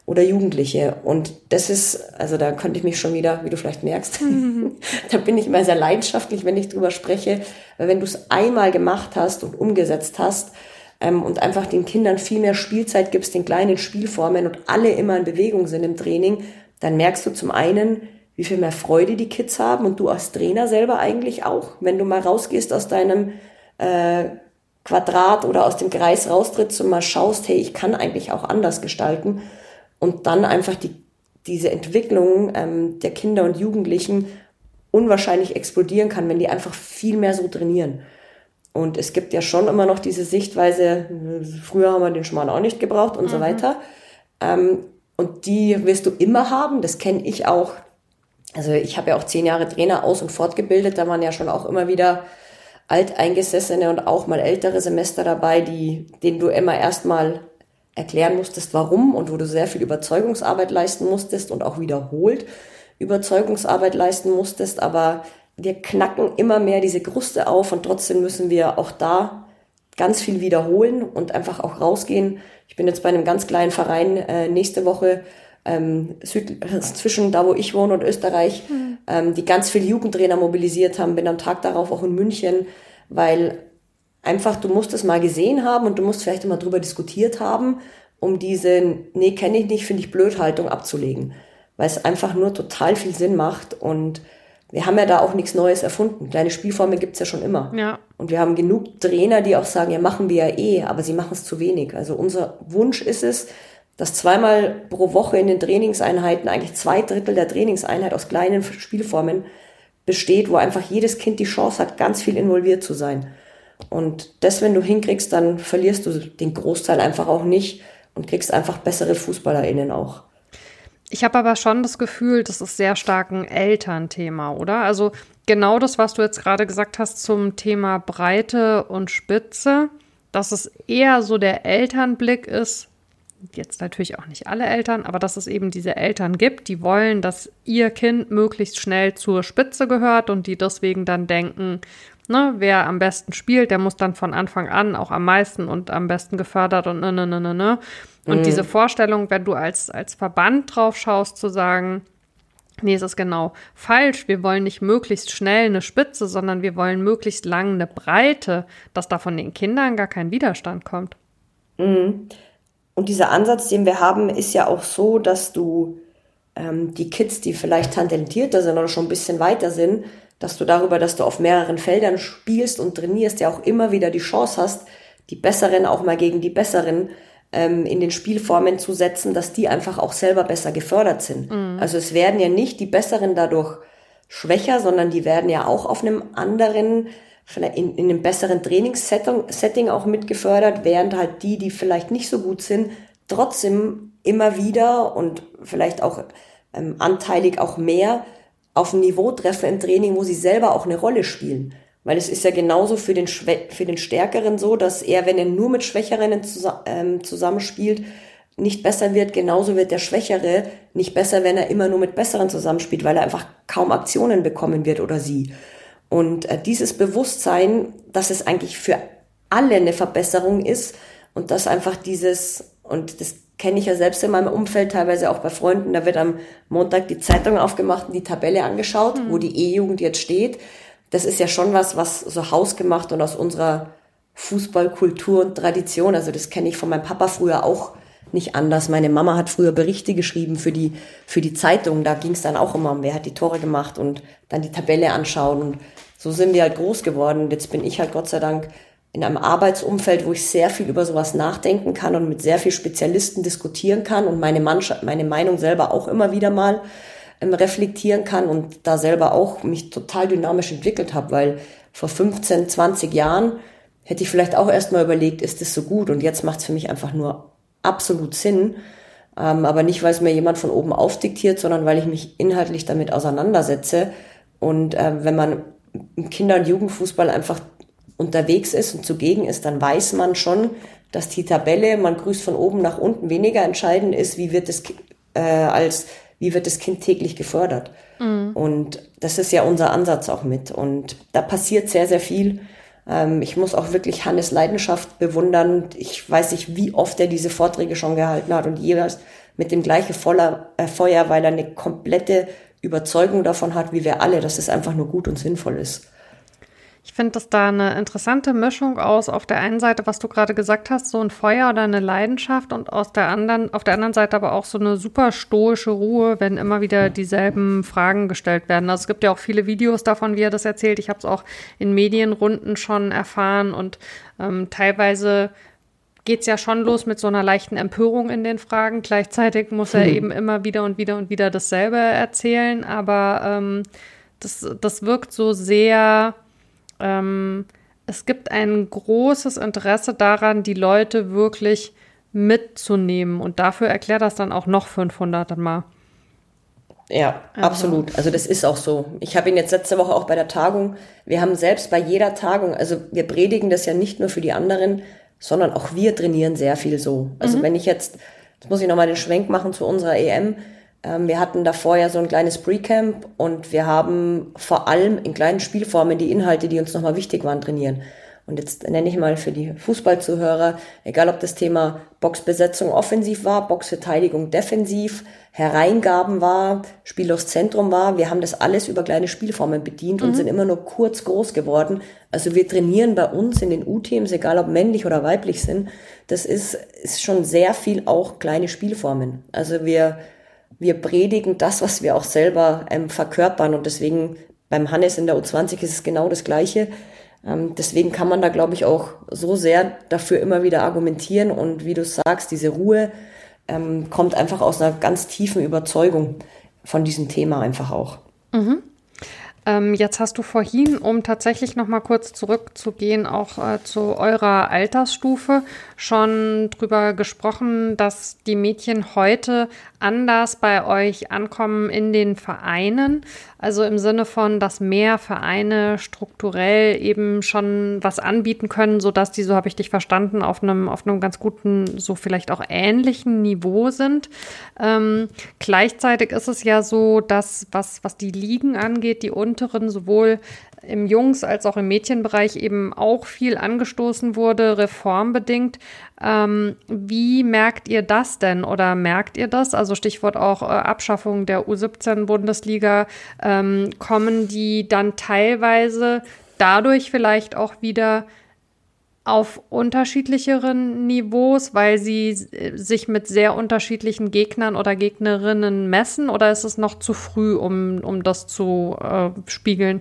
oder Jugendliche. Und das ist, also da könnte ich mich schon wieder, wie du vielleicht merkst, mhm. da bin ich immer sehr leidenschaftlich, wenn ich drüber spreche, weil wenn du es einmal gemacht hast und umgesetzt hast ähm, und einfach den Kindern viel mehr Spielzeit gibst, den kleinen Spielformen und alle immer in Bewegung sind im Training, dann merkst du zum einen, wie viel mehr Freude die Kids haben und du als Trainer selber eigentlich auch, wenn du mal rausgehst aus deinem äh, Quadrat oder aus dem Kreis raustrittst und mal schaust, hey, ich kann eigentlich auch anders gestalten. Und dann einfach die, diese Entwicklung ähm, der Kinder und Jugendlichen unwahrscheinlich explodieren kann, wenn die einfach viel mehr so trainieren. Und es gibt ja schon immer noch diese Sichtweise, früher haben wir den Schmarrn auch nicht gebraucht und mhm. so weiter. Ähm, und die wirst du immer haben, das kenne ich auch. Also ich habe ja auch zehn Jahre Trainer aus- und fortgebildet, da waren ja schon auch immer wieder Alteingesessene und auch mal ältere Semester dabei, die, denen du immer erstmal erklären musstest, warum und wo du sehr viel Überzeugungsarbeit leisten musstest und auch wiederholt Überzeugungsarbeit leisten musstest. Aber wir knacken immer mehr diese Kruste auf und trotzdem müssen wir auch da ganz viel wiederholen und einfach auch rausgehen. Ich bin jetzt bei einem ganz kleinen Verein äh, nächste Woche ähm, Süd, zwischen da, wo ich wohne und Österreich, mhm. ähm, die ganz viele Jugendtrainer mobilisiert haben. Bin am Tag darauf auch in München, weil einfach, du musst es mal gesehen haben und du musst vielleicht immer drüber diskutiert haben, um diese, nee, kenne ich nicht, finde ich blöd Haltung abzulegen. Weil es einfach nur total viel Sinn macht und wir haben ja da auch nichts Neues erfunden. Kleine Spielformen gibt's ja schon immer. Ja. Und wir haben genug Trainer, die auch sagen, ja, machen wir ja eh, aber sie machen es zu wenig. Also unser Wunsch ist es, dass zweimal pro Woche in den Trainingseinheiten eigentlich zwei Drittel der Trainingseinheit aus kleinen Spielformen besteht, wo einfach jedes Kind die Chance hat, ganz viel involviert zu sein. Und das, wenn du hinkriegst, dann verlierst du den Großteil einfach auch nicht und kriegst einfach bessere FußballerInnen auch. Ich habe aber schon das Gefühl, das ist sehr stark ein Elternthema, oder? Also genau das, was du jetzt gerade gesagt hast zum Thema Breite und Spitze, dass es eher so der Elternblick ist, jetzt natürlich auch nicht alle Eltern, aber dass es eben diese Eltern gibt, die wollen, dass ihr Kind möglichst schnell zur Spitze gehört und die deswegen dann denken, ne, wer am besten spielt, der muss dann von Anfang an auch am meisten und am besten gefördert und ne, ne, ne, ne, ne. Und mhm. diese Vorstellung, wenn du als, als Verband drauf schaust, zu sagen, nee, es ist genau falsch, wir wollen nicht möglichst schnell eine Spitze, sondern wir wollen möglichst lang eine Breite, dass da von den Kindern gar kein Widerstand kommt. Mhm. Und dieser Ansatz, den wir haben, ist ja auch so, dass du ähm, die Kids, die vielleicht talentierter sind oder schon ein bisschen weiter sind, dass du darüber, dass du auf mehreren Feldern spielst und trainierst, ja auch immer wieder die Chance hast, die Besseren auch mal gegen die Besseren ähm, in den Spielformen zu setzen, dass die einfach auch selber besser gefördert sind. Mhm. Also es werden ja nicht die Besseren dadurch schwächer, sondern die werden ja auch auf einem anderen, vielleicht in, in einem besseren Trainingssetting Setting auch mitgefördert, während halt die, die vielleicht nicht so gut sind, trotzdem immer wieder und vielleicht auch ähm, anteilig auch mehr auf ein Niveau treffen im Training, wo sie selber auch eine Rolle spielen. Weil es ist ja genauso für den, Schwä- für den Stärkeren so, dass er, wenn er nur mit Schwächeren zus- ähm, zusammenspielt, nicht besser wird. Genauso wird der Schwächere nicht besser, wenn er immer nur mit Besseren zusammenspielt, weil er einfach kaum Aktionen bekommen wird oder sie. Und äh, dieses Bewusstsein, dass es eigentlich für alle eine Verbesserung ist und dass einfach dieses, und das kenne ich ja selbst in meinem Umfeld, teilweise auch bei Freunden, da wird am Montag die Zeitung aufgemacht und die Tabelle angeschaut, mhm. wo die E-Jugend jetzt steht. Das ist ja schon was, was so hausgemacht und aus unserer Fußballkultur und Tradition, also das kenne ich von meinem Papa früher auch nicht anders. Meine Mama hat früher Berichte geschrieben für die, für die Zeitung, da ging es dann auch immer um, wer hat die Tore gemacht und dann die Tabelle anschauen und so sind wir halt groß geworden. Und jetzt bin ich halt Gott sei Dank in einem Arbeitsumfeld, wo ich sehr viel über sowas nachdenken kann und mit sehr vielen Spezialisten diskutieren kann und meine, Mannschaft, meine Meinung selber auch immer wieder mal ähm, reflektieren kann und da selber auch mich total dynamisch entwickelt habe, weil vor fünfzehn, zwanzig Jahren hätte ich vielleicht auch erst mal überlegt, ist das so gut? Und jetzt macht es für mich einfach nur absolut Sinn. Ähm, aber nicht, weil es mir jemand von oben aufdiktiert, sondern weil ich mich inhaltlich damit auseinandersetze. Und äh, wenn man im Kinder- und Jugendfußball einfach unterwegs ist und zugegen ist, dann weiß man schon, dass die Tabelle, man grüßt von oben nach unten, weniger entscheidend ist, wie wird das, äh, als wie wird das Kind täglich gefördert. Mhm. Und das ist ja unser Ansatz auch mit. Und da passiert sehr, sehr viel. Ähm, ich muss auch wirklich Hannes Leidenschaft bewundern. Ich weiß nicht, wie oft er diese Vorträge schon gehalten hat und jeweils mit dem gleichen Voller, äh, Feuer, weil er eine komplette Überzeugung davon hat, wie wir alle, dass es einfach nur gut und sinnvoll ist. Ich finde das da eine interessante Mischung aus, auf der einen Seite, was du gerade gesagt hast, so ein Feuer oder eine Leidenschaft und aus der anderen, auf der anderen Seite aber auch so eine super stoische Ruhe, wenn immer wieder dieselben Fragen gestellt werden. Also es gibt ja auch viele Videos davon, wie er das erzählt. Ich habe es auch in Medienrunden schon erfahren und ähm, teilweise geht es ja schon los mit so einer leichten Empörung in den Fragen. Gleichzeitig muss er hm. eben immer wieder und wieder und wieder dasselbe erzählen, aber ähm, das, das wirkt so sehr... Ähm, es gibt ein großes Interesse daran, die Leute wirklich mitzunehmen. Und dafür erklärt das dann auch noch fünfhundert Mal. Ja, also. Absolut. Also das ist auch so. Ich habe ihn jetzt letzte Woche auch bei der Tagung, wir haben selbst bei jeder Tagung, also wir predigen das ja nicht nur für die anderen, sondern auch wir trainieren sehr viel so. Also mhm. wenn ich jetzt, jetzt muss ich nochmal den Schwenk machen zu unserer E M, wir hatten davor ja so ein kleines Pre-Camp und wir haben vor allem in kleinen Spielformen die Inhalte, die uns nochmal wichtig waren, trainieren. Und jetzt nenne ich mal für die Fußballzuhörer, egal ob das Thema Boxbesetzung offensiv war, Boxverteidigung defensiv, Hereingaben war, Spiel aufs Zentrum war, wir haben das alles über kleine Spielformen bedient und mhm. sind immer nur kurz groß geworden. Also wir trainieren bei uns in den U-Teams, egal ob männlich oder weiblich sind, das ist, ist schon sehr viel auch kleine Spielformen. Also wir Wir predigen das, was wir auch selber ähm, verkörpern. Und deswegen beim Hannes in der U zwanzig ist es genau das Gleiche. Ähm, deswegen kann man da, glaube ich, auch so sehr dafür immer wieder argumentieren. Und wie du sagst, diese Ruhe ähm, kommt einfach aus einer ganz tiefen Überzeugung von diesem Thema einfach auch. Mhm. Ähm, jetzt hast du vorhin, um tatsächlich noch mal kurz zurückzugehen, auch äh, zu eurer Altersstufe, schon drüber gesprochen, dass die Mädchen heute anders bei euch ankommen in den Vereinen. Also im Sinne von, dass mehr Vereine strukturell eben schon was anbieten können, sodass die, so habe ich dich verstanden, auf einem, auf einem ganz guten, so vielleicht auch ähnlichen Niveau sind. Ähm, gleichzeitig ist es ja so, dass was, was die Ligen angeht, die unteren, sowohl im Jungs- als auch im Mädchenbereich eben auch viel angestoßen wurde, reformbedingt. Ähm, wie merkt ihr das denn oder merkt ihr das? Also Stichwort auch äh, Abschaffung der U siebzehn-Bundesliga. Ähm, kommen die dann teilweise dadurch vielleicht auch wieder auf unterschiedlicheren Niveaus, weil sie sich mit sehr unterschiedlichen Gegnern oder Gegnerinnen messen? Oder ist es noch zu früh, um, um das zu äh, spiegeln?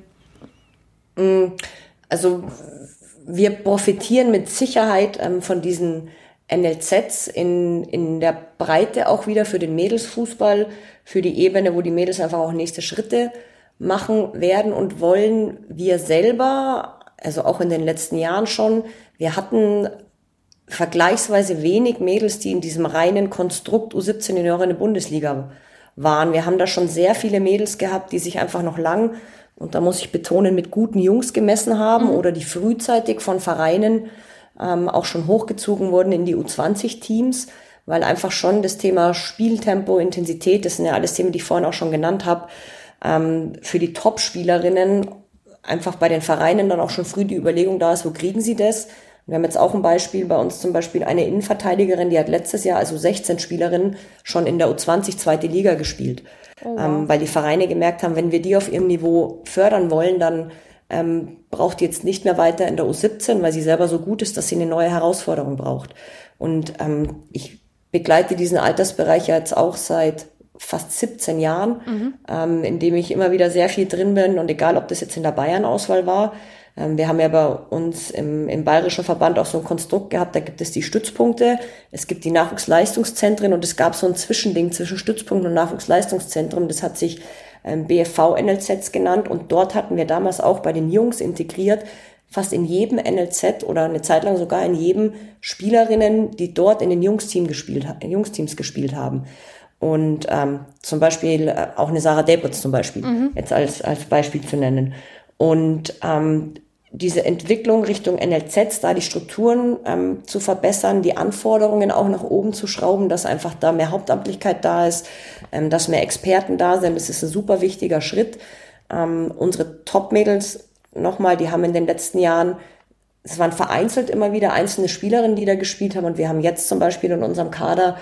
Also wir profitieren mit Sicherheit ähm, von diesen N L Zs in, in der Breite auch wieder für den Mädelsfußball, für die Ebene, wo die Mädels einfach auch nächste Schritte machen werden und wollen. Wir selber, also auch in den letzten Jahren schon, wir hatten vergleichsweise wenig Mädels, die in diesem reinen Konstrukt U siebzehn Junioren in der Bundesliga waren. Wir haben da schon sehr viele Mädels gehabt, die sich einfach noch lang, und da muss ich betonen, mit guten Jungs gemessen haben mhm. oder die frühzeitig von Vereinen ähm, auch schon hochgezogen wurden in die U zwanzig Teams, weil einfach schon das Thema Spieltempo, Intensität, das sind ja alles Themen, die ich vorhin auch schon genannt habe, ähm, für die Top-Spielerinnen einfach bei den Vereinen dann auch schon früh die Überlegung da ist, wo kriegen sie das? Wir haben jetzt auch ein Beispiel, bei uns zum Beispiel eine Innenverteidigerin, die hat letztes Jahr, also sechzehn Spielerinnen, schon in der U zwanzig zweite Liga gespielt. Oh, wow. ähm, weil die Vereine gemerkt haben, wenn wir die auf ihrem Niveau fördern wollen, dann ähm, braucht die jetzt nicht mehr weiter in der U siebzehn, weil sie selber so gut ist, dass sie eine neue Herausforderung braucht. Und ähm, ich begleite diesen Altersbereich ja jetzt auch seit fast siebzehn Jahren, mhm. ähm, in dem ich immer wieder sehr viel drin bin. Und egal, ob das jetzt in der Bayern-Auswahl war, wir haben ja bei uns im, im Bayerischen Verband auch so ein Konstrukt gehabt, da gibt es die Stützpunkte, es gibt die Nachwuchsleistungszentren und es gab so ein Zwischending zwischen Stützpunkten und Nachwuchsleistungszentrum, das hat sich ähm, B F V-N L Zs genannt und dort hatten wir damals auch bei den Jungs integriert, fast in jedem N L Z oder eine Zeit lang sogar in jedem Spielerinnen, die dort in den Jungsteam gespielt, in Jungsteams gespielt haben. Und ähm, zum Beispiel äh, auch eine Sarah Debritz zum Beispiel, mhm. jetzt als, als Beispiel zu nennen. Und ähm, diese Entwicklung Richtung N L Zs, da die Strukturen ähm, zu verbessern, die Anforderungen auch nach oben zu schrauben, dass einfach da mehr Hauptamtlichkeit da ist, ähm, dass mehr Experten da sind, das ist ein super wichtiger Schritt. Ähm, unsere Top-Mädels, nochmal, die haben in den letzten Jahren, es waren vereinzelt immer wieder einzelne Spielerinnen, die da gespielt haben und wir haben jetzt zum Beispiel in unserem Kader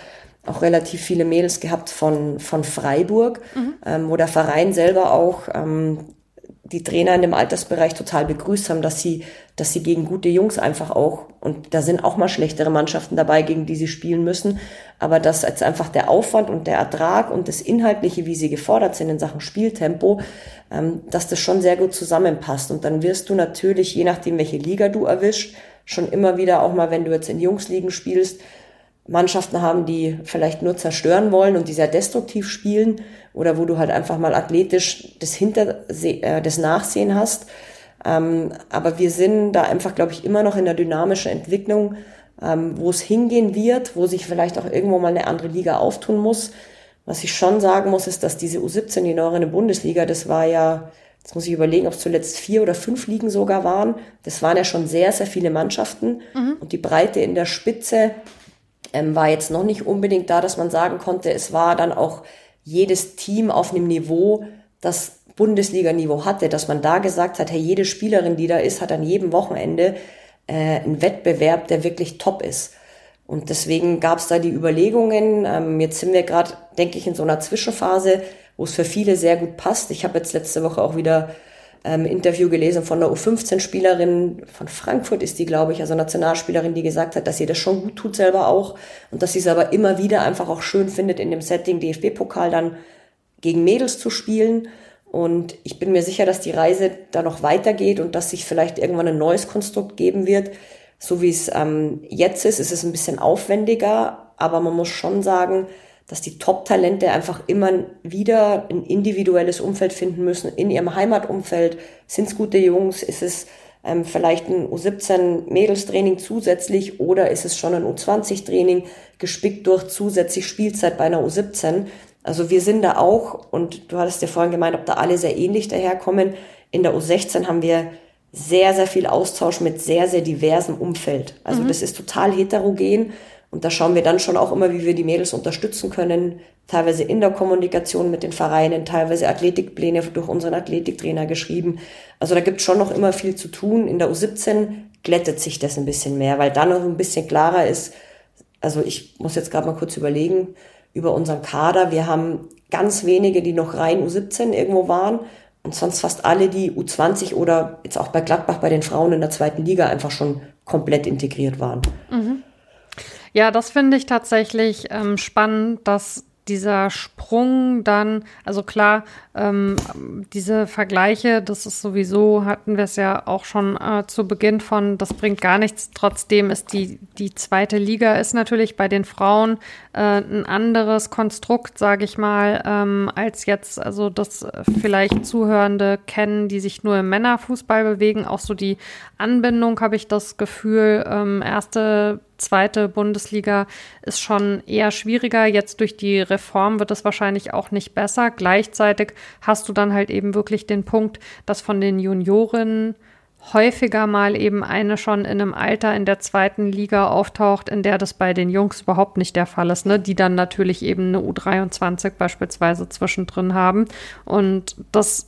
auch relativ viele Mädels gehabt von, von Freiburg, mhm. ähm, wo der Verein selber auch ähm, die Trainer in dem Altersbereich total begrüßt haben, dass sie, dass sie gegen gute Jungs einfach auch, und da sind auch mal schlechtere Mannschaften dabei, gegen die sie spielen müssen, aber dass jetzt einfach der Aufwand und der Ertrag und das Inhaltliche, wie sie gefordert sind in Sachen Spieltempo, ähm, dass das schon sehr gut zusammenpasst. Und dann wirst du natürlich, je nachdem, welche Liga du erwischst, schon immer wieder auch mal, wenn du jetzt in Jungsligen spielst, Mannschaften haben, die vielleicht nur zerstören wollen und die sehr destruktiv spielen oder wo du halt einfach mal athletisch das Hinter äh, das Nachsehen hast. Ähm, aber wir sind da einfach, glaube ich, immer noch in der dynamischen Entwicklung, ähm, wo es hingehen wird, wo sich vielleicht auch irgendwo mal eine andere Liga auftun muss. Was ich schon sagen muss, ist, dass diese U siebzehn, die neuere Bundesliga, das war ja, jetzt muss ich überlegen, ob es zuletzt vier oder fünf Ligen sogar waren. Das waren ja schon sehr, sehr viele Mannschaften. Mhm. Und die Breite in der Spitze ähm, war jetzt noch nicht unbedingt da, dass man sagen konnte, es war dann auch jedes Team auf einem Niveau, das Bundesliga-Niveau hatte, dass man da gesagt hat, hey, jede Spielerin, die da ist, hat an jedem Wochenende äh, einen Wettbewerb, der wirklich top ist. Und deswegen gab es da die Überlegungen. Ähm, jetzt sind wir gerade, denke ich, in so einer Zwischenphase, wo es für viele sehr gut passt. Ich habe jetzt letzte Woche auch wieder ein ähm, Interview gelesen von einer U fünfzehn-Spielerin, von Frankfurt ist die, glaube ich, also Nationalspielerin, die gesagt hat, dass ihr das schon gut tut selber auch und dass sie es aber immer wieder einfach auch schön findet, in dem Setting D F B-Pokal dann gegen Mädels zu spielen. Und ich bin mir sicher, dass die Reise da noch weitergeht und dass sich vielleicht irgendwann ein neues Konstrukt geben wird. So wie es ähm, jetzt ist, ist es ein bisschen aufwendiger, aber man muss schon sagen, dass die Top-Talente einfach immer wieder ein individuelles Umfeld finden müssen in ihrem Heimatumfeld. Sind es gute Jungs? Ist es ähm, vielleicht ein U siebzehn-Mädelstraining zusätzlich oder ist es schon ein U zwanzig-Training gespickt durch zusätzlich Spielzeit bei einer U siebzehn? Also wir sind da auch, und du hattest ja vorhin gemeint, ob da alle sehr ähnlich daherkommen. In der U sechzehn haben wir sehr, sehr viel Austausch mit sehr, sehr diversem Umfeld. Also mhm. das ist total heterogen. Und da schauen wir dann schon auch immer, wie wir die Mädels unterstützen können, teilweise in der Kommunikation mit den Vereinen, teilweise Athletikpläne durch unseren Athletiktrainer geschrieben. Also da gibt es schon noch immer viel zu tun. In der U siebzehn glättet sich das ein bisschen mehr, weil dann noch ein bisschen klarer ist. Also ich muss jetzt gerade mal kurz überlegen über unseren Kader. Wir haben ganz wenige, die noch rein U siebzehn irgendwo waren und sonst fast alle, die U zwanzig oder jetzt auch bei Gladbach bei den Frauen in der zweiten Liga einfach schon komplett integriert waren. Mhm. Ja, das finde ich tatsächlich ähm, spannend, dass dieser Sprung dann, also klar, ähm, diese Vergleiche, das ist sowieso, hatten wir es ja auch schon äh, zu Beginn von, das bringt gar nichts. Trotzdem ist die, die zweite Liga ist natürlich bei den Frauen äh, ein anderes Konstrukt, sage ich mal, ähm, als jetzt, also das vielleicht Zuhörende kennen, die sich nur im Männerfußball bewegen. Auch so die Anbindung, habe ich das Gefühl, ähm, erste zweite Bundesliga ist schon eher schwieriger. Jetzt durch die Reform wird es wahrscheinlich auch nicht besser. Gleichzeitig hast du dann halt eben wirklich den Punkt, dass von den Juniorinnen häufiger mal eben eine schon in einem Alter in der zweiten Liga auftaucht, in der das bei den Jungs überhaupt nicht der Fall ist, ne? Die dann natürlich eben eine U dreiundzwanzig beispielsweise zwischendrin haben. Und das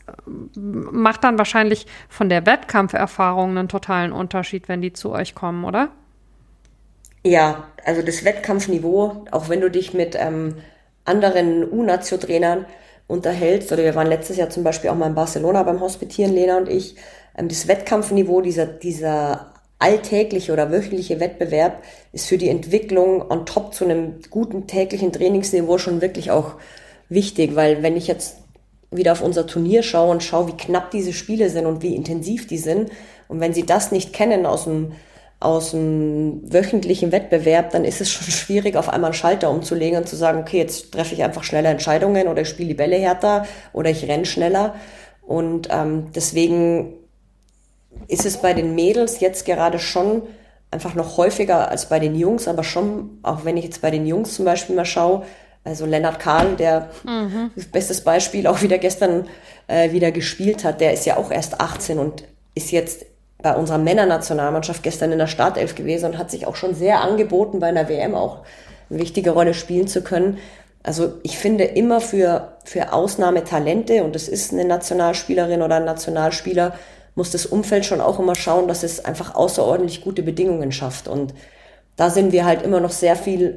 macht dann wahrscheinlich von der Wettkampferfahrung einen totalen Unterschied, wenn die zu euch kommen, oder? Ja, also das Wettkampfniveau, auch wenn du dich mit ähm, anderen U-Nazio-Trainern unterhältst, oder wir waren letztes Jahr zum Beispiel auch mal in Barcelona beim Hospitieren, Lena und ich, ähm, das Wettkampfniveau, dieser, dieser alltägliche oder wöchentliche Wettbewerb ist für die Entwicklung on top zu einem guten täglichen Trainingsniveau schon wirklich auch wichtig, weil wenn ich jetzt wieder auf unser Turnier schaue und schaue, wie knapp diese Spiele sind und wie intensiv die sind, und wenn sie das nicht kennen aus dem aus dem wöchentlichen Wettbewerb, dann ist es schon schwierig, auf einmal einen Schalter umzulegen und zu sagen, okay, jetzt treffe ich einfach schneller Entscheidungen oder ich spiele die Bälle härter oder ich renne schneller. Und ähm, deswegen ist es bei den Mädels jetzt gerade schon einfach noch häufiger als bei den Jungs, aber schon, auch wenn ich jetzt bei den Jungs zum Beispiel mal schaue, also Lennart Kahl, der mhm. bestes Beispiel auch wieder gestern äh, wieder gespielt hat, der ist ja auch erst achtzehn und ist jetzt bei unserer Männernationalmannschaft gestern in der Startelf gewesen und hat sich auch schon sehr angeboten, bei einer W M auch eine wichtige Rolle spielen zu können. Also ich finde immer für, für Ausnahmetalente, und das ist eine Nationalspielerin oder ein Nationalspieler, muss das Umfeld schon auch immer schauen, dass es einfach außerordentlich gute Bedingungen schafft. Und da sind wir halt immer noch sehr viel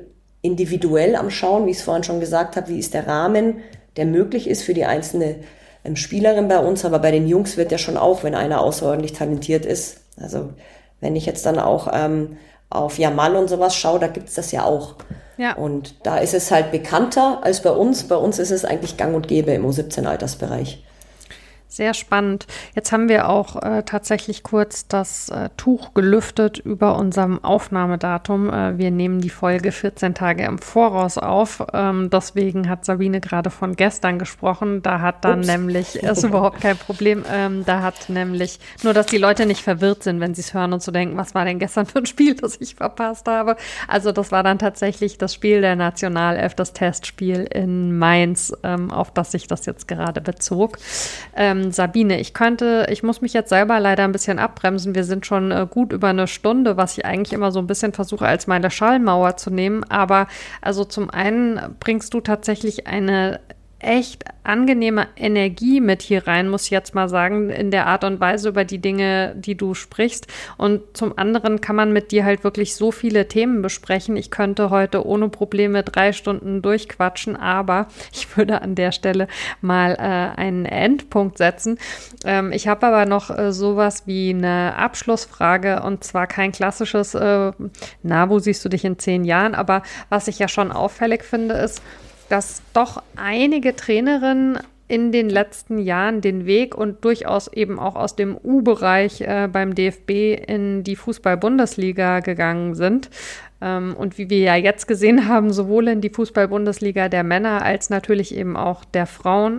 individuell am Schauen, wie ich es vorhin schon gesagt habe, wie ist der Rahmen, der möglich ist für die einzelne ähm, Spielerin bei uns. Aber bei den Jungs wird ja schon auch, wenn einer außerordentlich talentiert ist, also wenn ich jetzt dann auch ähm, auf Jamal und sowas schaue, da gibt's das ja auch. Ja. Und da ist es halt bekannter als bei uns. Bei uns ist es eigentlich gang und gäbe im U siebzehn Altersbereich. Sehr spannend. Jetzt haben wir auch äh, tatsächlich kurz das äh, Tuch gelüftet über unserem Aufnahmedatum. Äh, wir nehmen die Folge vierzehn Tage im Voraus auf. Ähm, deswegen hat Sabine gerade von gestern gesprochen. Da hat dann Ups. nämlich, ist überhaupt kein Problem, ähm, da hat nämlich, nur dass die Leute nicht verwirrt sind, wenn sie es hören und so denken, was war denn gestern für ein Spiel, das ich verpasst habe. Also das war dann tatsächlich das Spiel der Nationalelf, das Testspiel in Mainz, ähm, auf das sich das jetzt gerade bezog. Ähm, Sabine, ich könnte, ich muss mich jetzt selber leider ein bisschen abbremsen. Wir sind schon äh, gut über eine Stunde, was ich eigentlich immer so ein bisschen versuche, als meine Schallmauer zu nehmen. Aber also zum einen bringst du tatsächlich eine echt angenehme Energie mit hier rein, muss ich jetzt mal sagen, in der Art und Weise über die Dinge, die du sprichst. Und zum anderen kann man mit dir halt wirklich so viele Themen besprechen. Ich könnte heute ohne Probleme drei Stunden durchquatschen, aber ich würde an der Stelle mal äh, einen Endpunkt setzen. Ähm, ich habe aber noch äh, sowas wie eine Abschlussfrage, und zwar kein klassisches, äh, na, wo siehst du dich in zehn Jahren? Aber was ich ja schon auffällig finde, ist, dass doch einige Trainerinnen in den letzten Jahren den Weg und durchaus eben auch aus dem U-Bereich äh, beim D F B in die Fußball-Bundesliga gegangen sind. Ähm, und wie wir ja jetzt gesehen haben, sowohl in die Fußball-Bundesliga der Männer als natürlich eben auch der Frauen.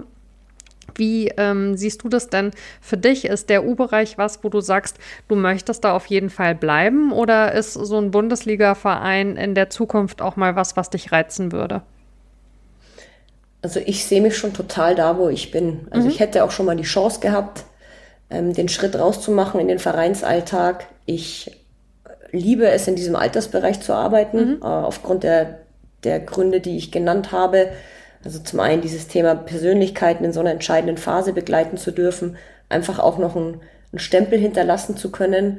Wie ähm, siehst du das denn für dich? Ist der U-Bereich was, wo du sagst, du möchtest da auf jeden Fall bleiben? Oder ist so ein Bundesliga-Verein in der Zukunft auch mal was, was dich reizen würde? Also ich sehe mich schon total da, wo ich bin. Also mhm. ich hätte auch schon mal die Chance gehabt, ähm, den Schritt rauszumachen in den Vereinsalltag. Ich liebe es, in diesem Altersbereich zu arbeiten, mhm. äh, aufgrund der, der Gründe, die ich genannt habe. Also zum einen dieses Thema Persönlichkeiten in so einer entscheidenden Phase begleiten zu dürfen, einfach auch noch einen, einen Stempel hinterlassen zu können.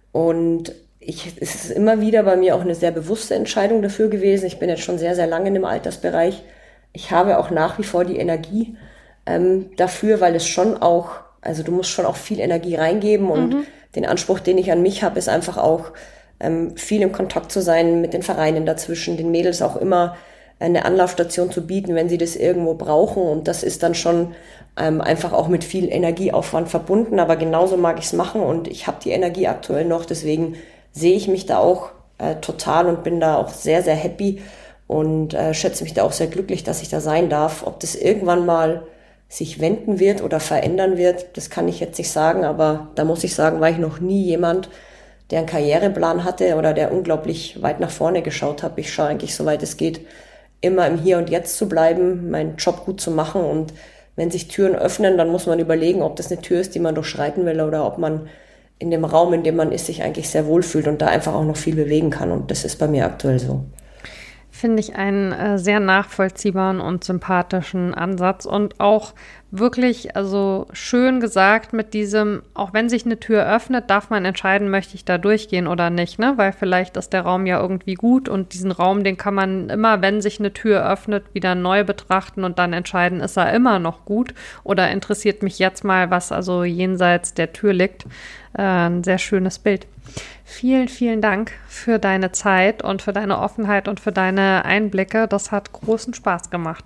Und ich, es ist immer wieder bei mir auch eine sehr bewusste Entscheidung dafür gewesen. Ich bin jetzt schon sehr, sehr lange in dem Altersbereich. Ich habe auch nach wie vor die Energie ähm, dafür, weil es schon auch, also du musst schon auch viel Energie reingeben und mhm. den Anspruch, den ich an mich habe, ist einfach auch ähm, viel im Kontakt zu sein mit den Vereinen dazwischen, den Mädels auch immer eine Anlaufstation zu bieten, wenn sie das irgendwo brauchen, und das ist dann schon ähm, einfach auch mit viel Energieaufwand verbunden, aber genauso mag ich es machen und ich habe die Energie aktuell noch, deswegen sehe ich mich da auch äh, total und bin da auch sehr, sehr happy. Und äh, schätze mich da auch sehr glücklich, dass ich da sein darf. Ob das irgendwann mal sich wenden wird oder verändern wird, das kann ich jetzt nicht sagen. Aber da muss ich sagen, war ich noch nie jemand, der einen Karriereplan hatte oder der unglaublich weit nach vorne geschaut hat. Ich schaue eigentlich, soweit es geht, immer im Hier und Jetzt zu bleiben, meinen Job gut zu machen. Und wenn sich Türen öffnen, dann muss man überlegen, ob das eine Tür ist, die man durchschreiten will, oder ob man in dem Raum, in dem man ist, sich eigentlich sehr wohl fühlt und da einfach auch noch viel bewegen kann. Und das ist bei mir aktuell so. Finde ich einen äh, sehr nachvollziehbaren und sympathischen Ansatz und auch wirklich, also schön gesagt mit diesem, auch wenn sich eine Tür öffnet, darf man entscheiden, möchte ich da durchgehen oder nicht, ne? Weil vielleicht ist der Raum ja irgendwie gut und diesen Raum, den kann man immer, wenn sich eine Tür öffnet, wieder neu betrachten und dann entscheiden, ist er immer noch gut oder interessiert mich jetzt mal, was also jenseits der Tür liegt. Äh, ein sehr schönes Bild. Vielen, vielen Dank für deine Zeit und für deine Offenheit und für deine Einblicke. Das hat großen Spaß gemacht.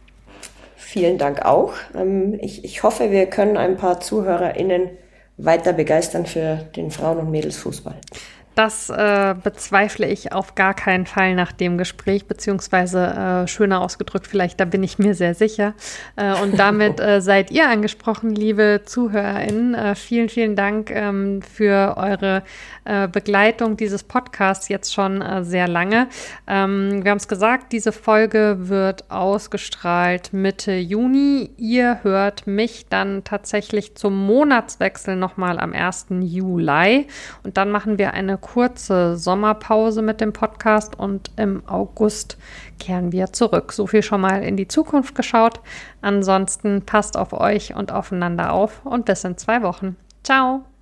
Vielen Dank auch. Ich, ich hoffe, wir können ein paar ZuhörerInnen weiter begeistern für den Frauen- und Mädelsfußball. Das äh, bezweifle ich auf gar keinen Fall nach dem Gespräch, beziehungsweise äh, schöner ausgedrückt vielleicht, da bin ich mir sehr sicher. Äh, und damit äh, seid ihr angesprochen, liebe ZuhörerInnen. Äh, vielen, vielen Dank ähm, für eure äh, Begleitung dieses Podcasts jetzt schon äh, sehr lange. Ähm, wir haben es gesagt, diese Folge wird ausgestrahlt Mitte Juni. Ihr hört mich dann tatsächlich zum Monatswechsel nochmal am ersten Juli. Und dann machen wir eine kurze Sommerpause mit dem Podcast und im August kehren wir zurück. So viel schon mal in die Zukunft geschaut. Ansonsten passt auf euch und aufeinander auf und bis in zwei Wochen. Ciao!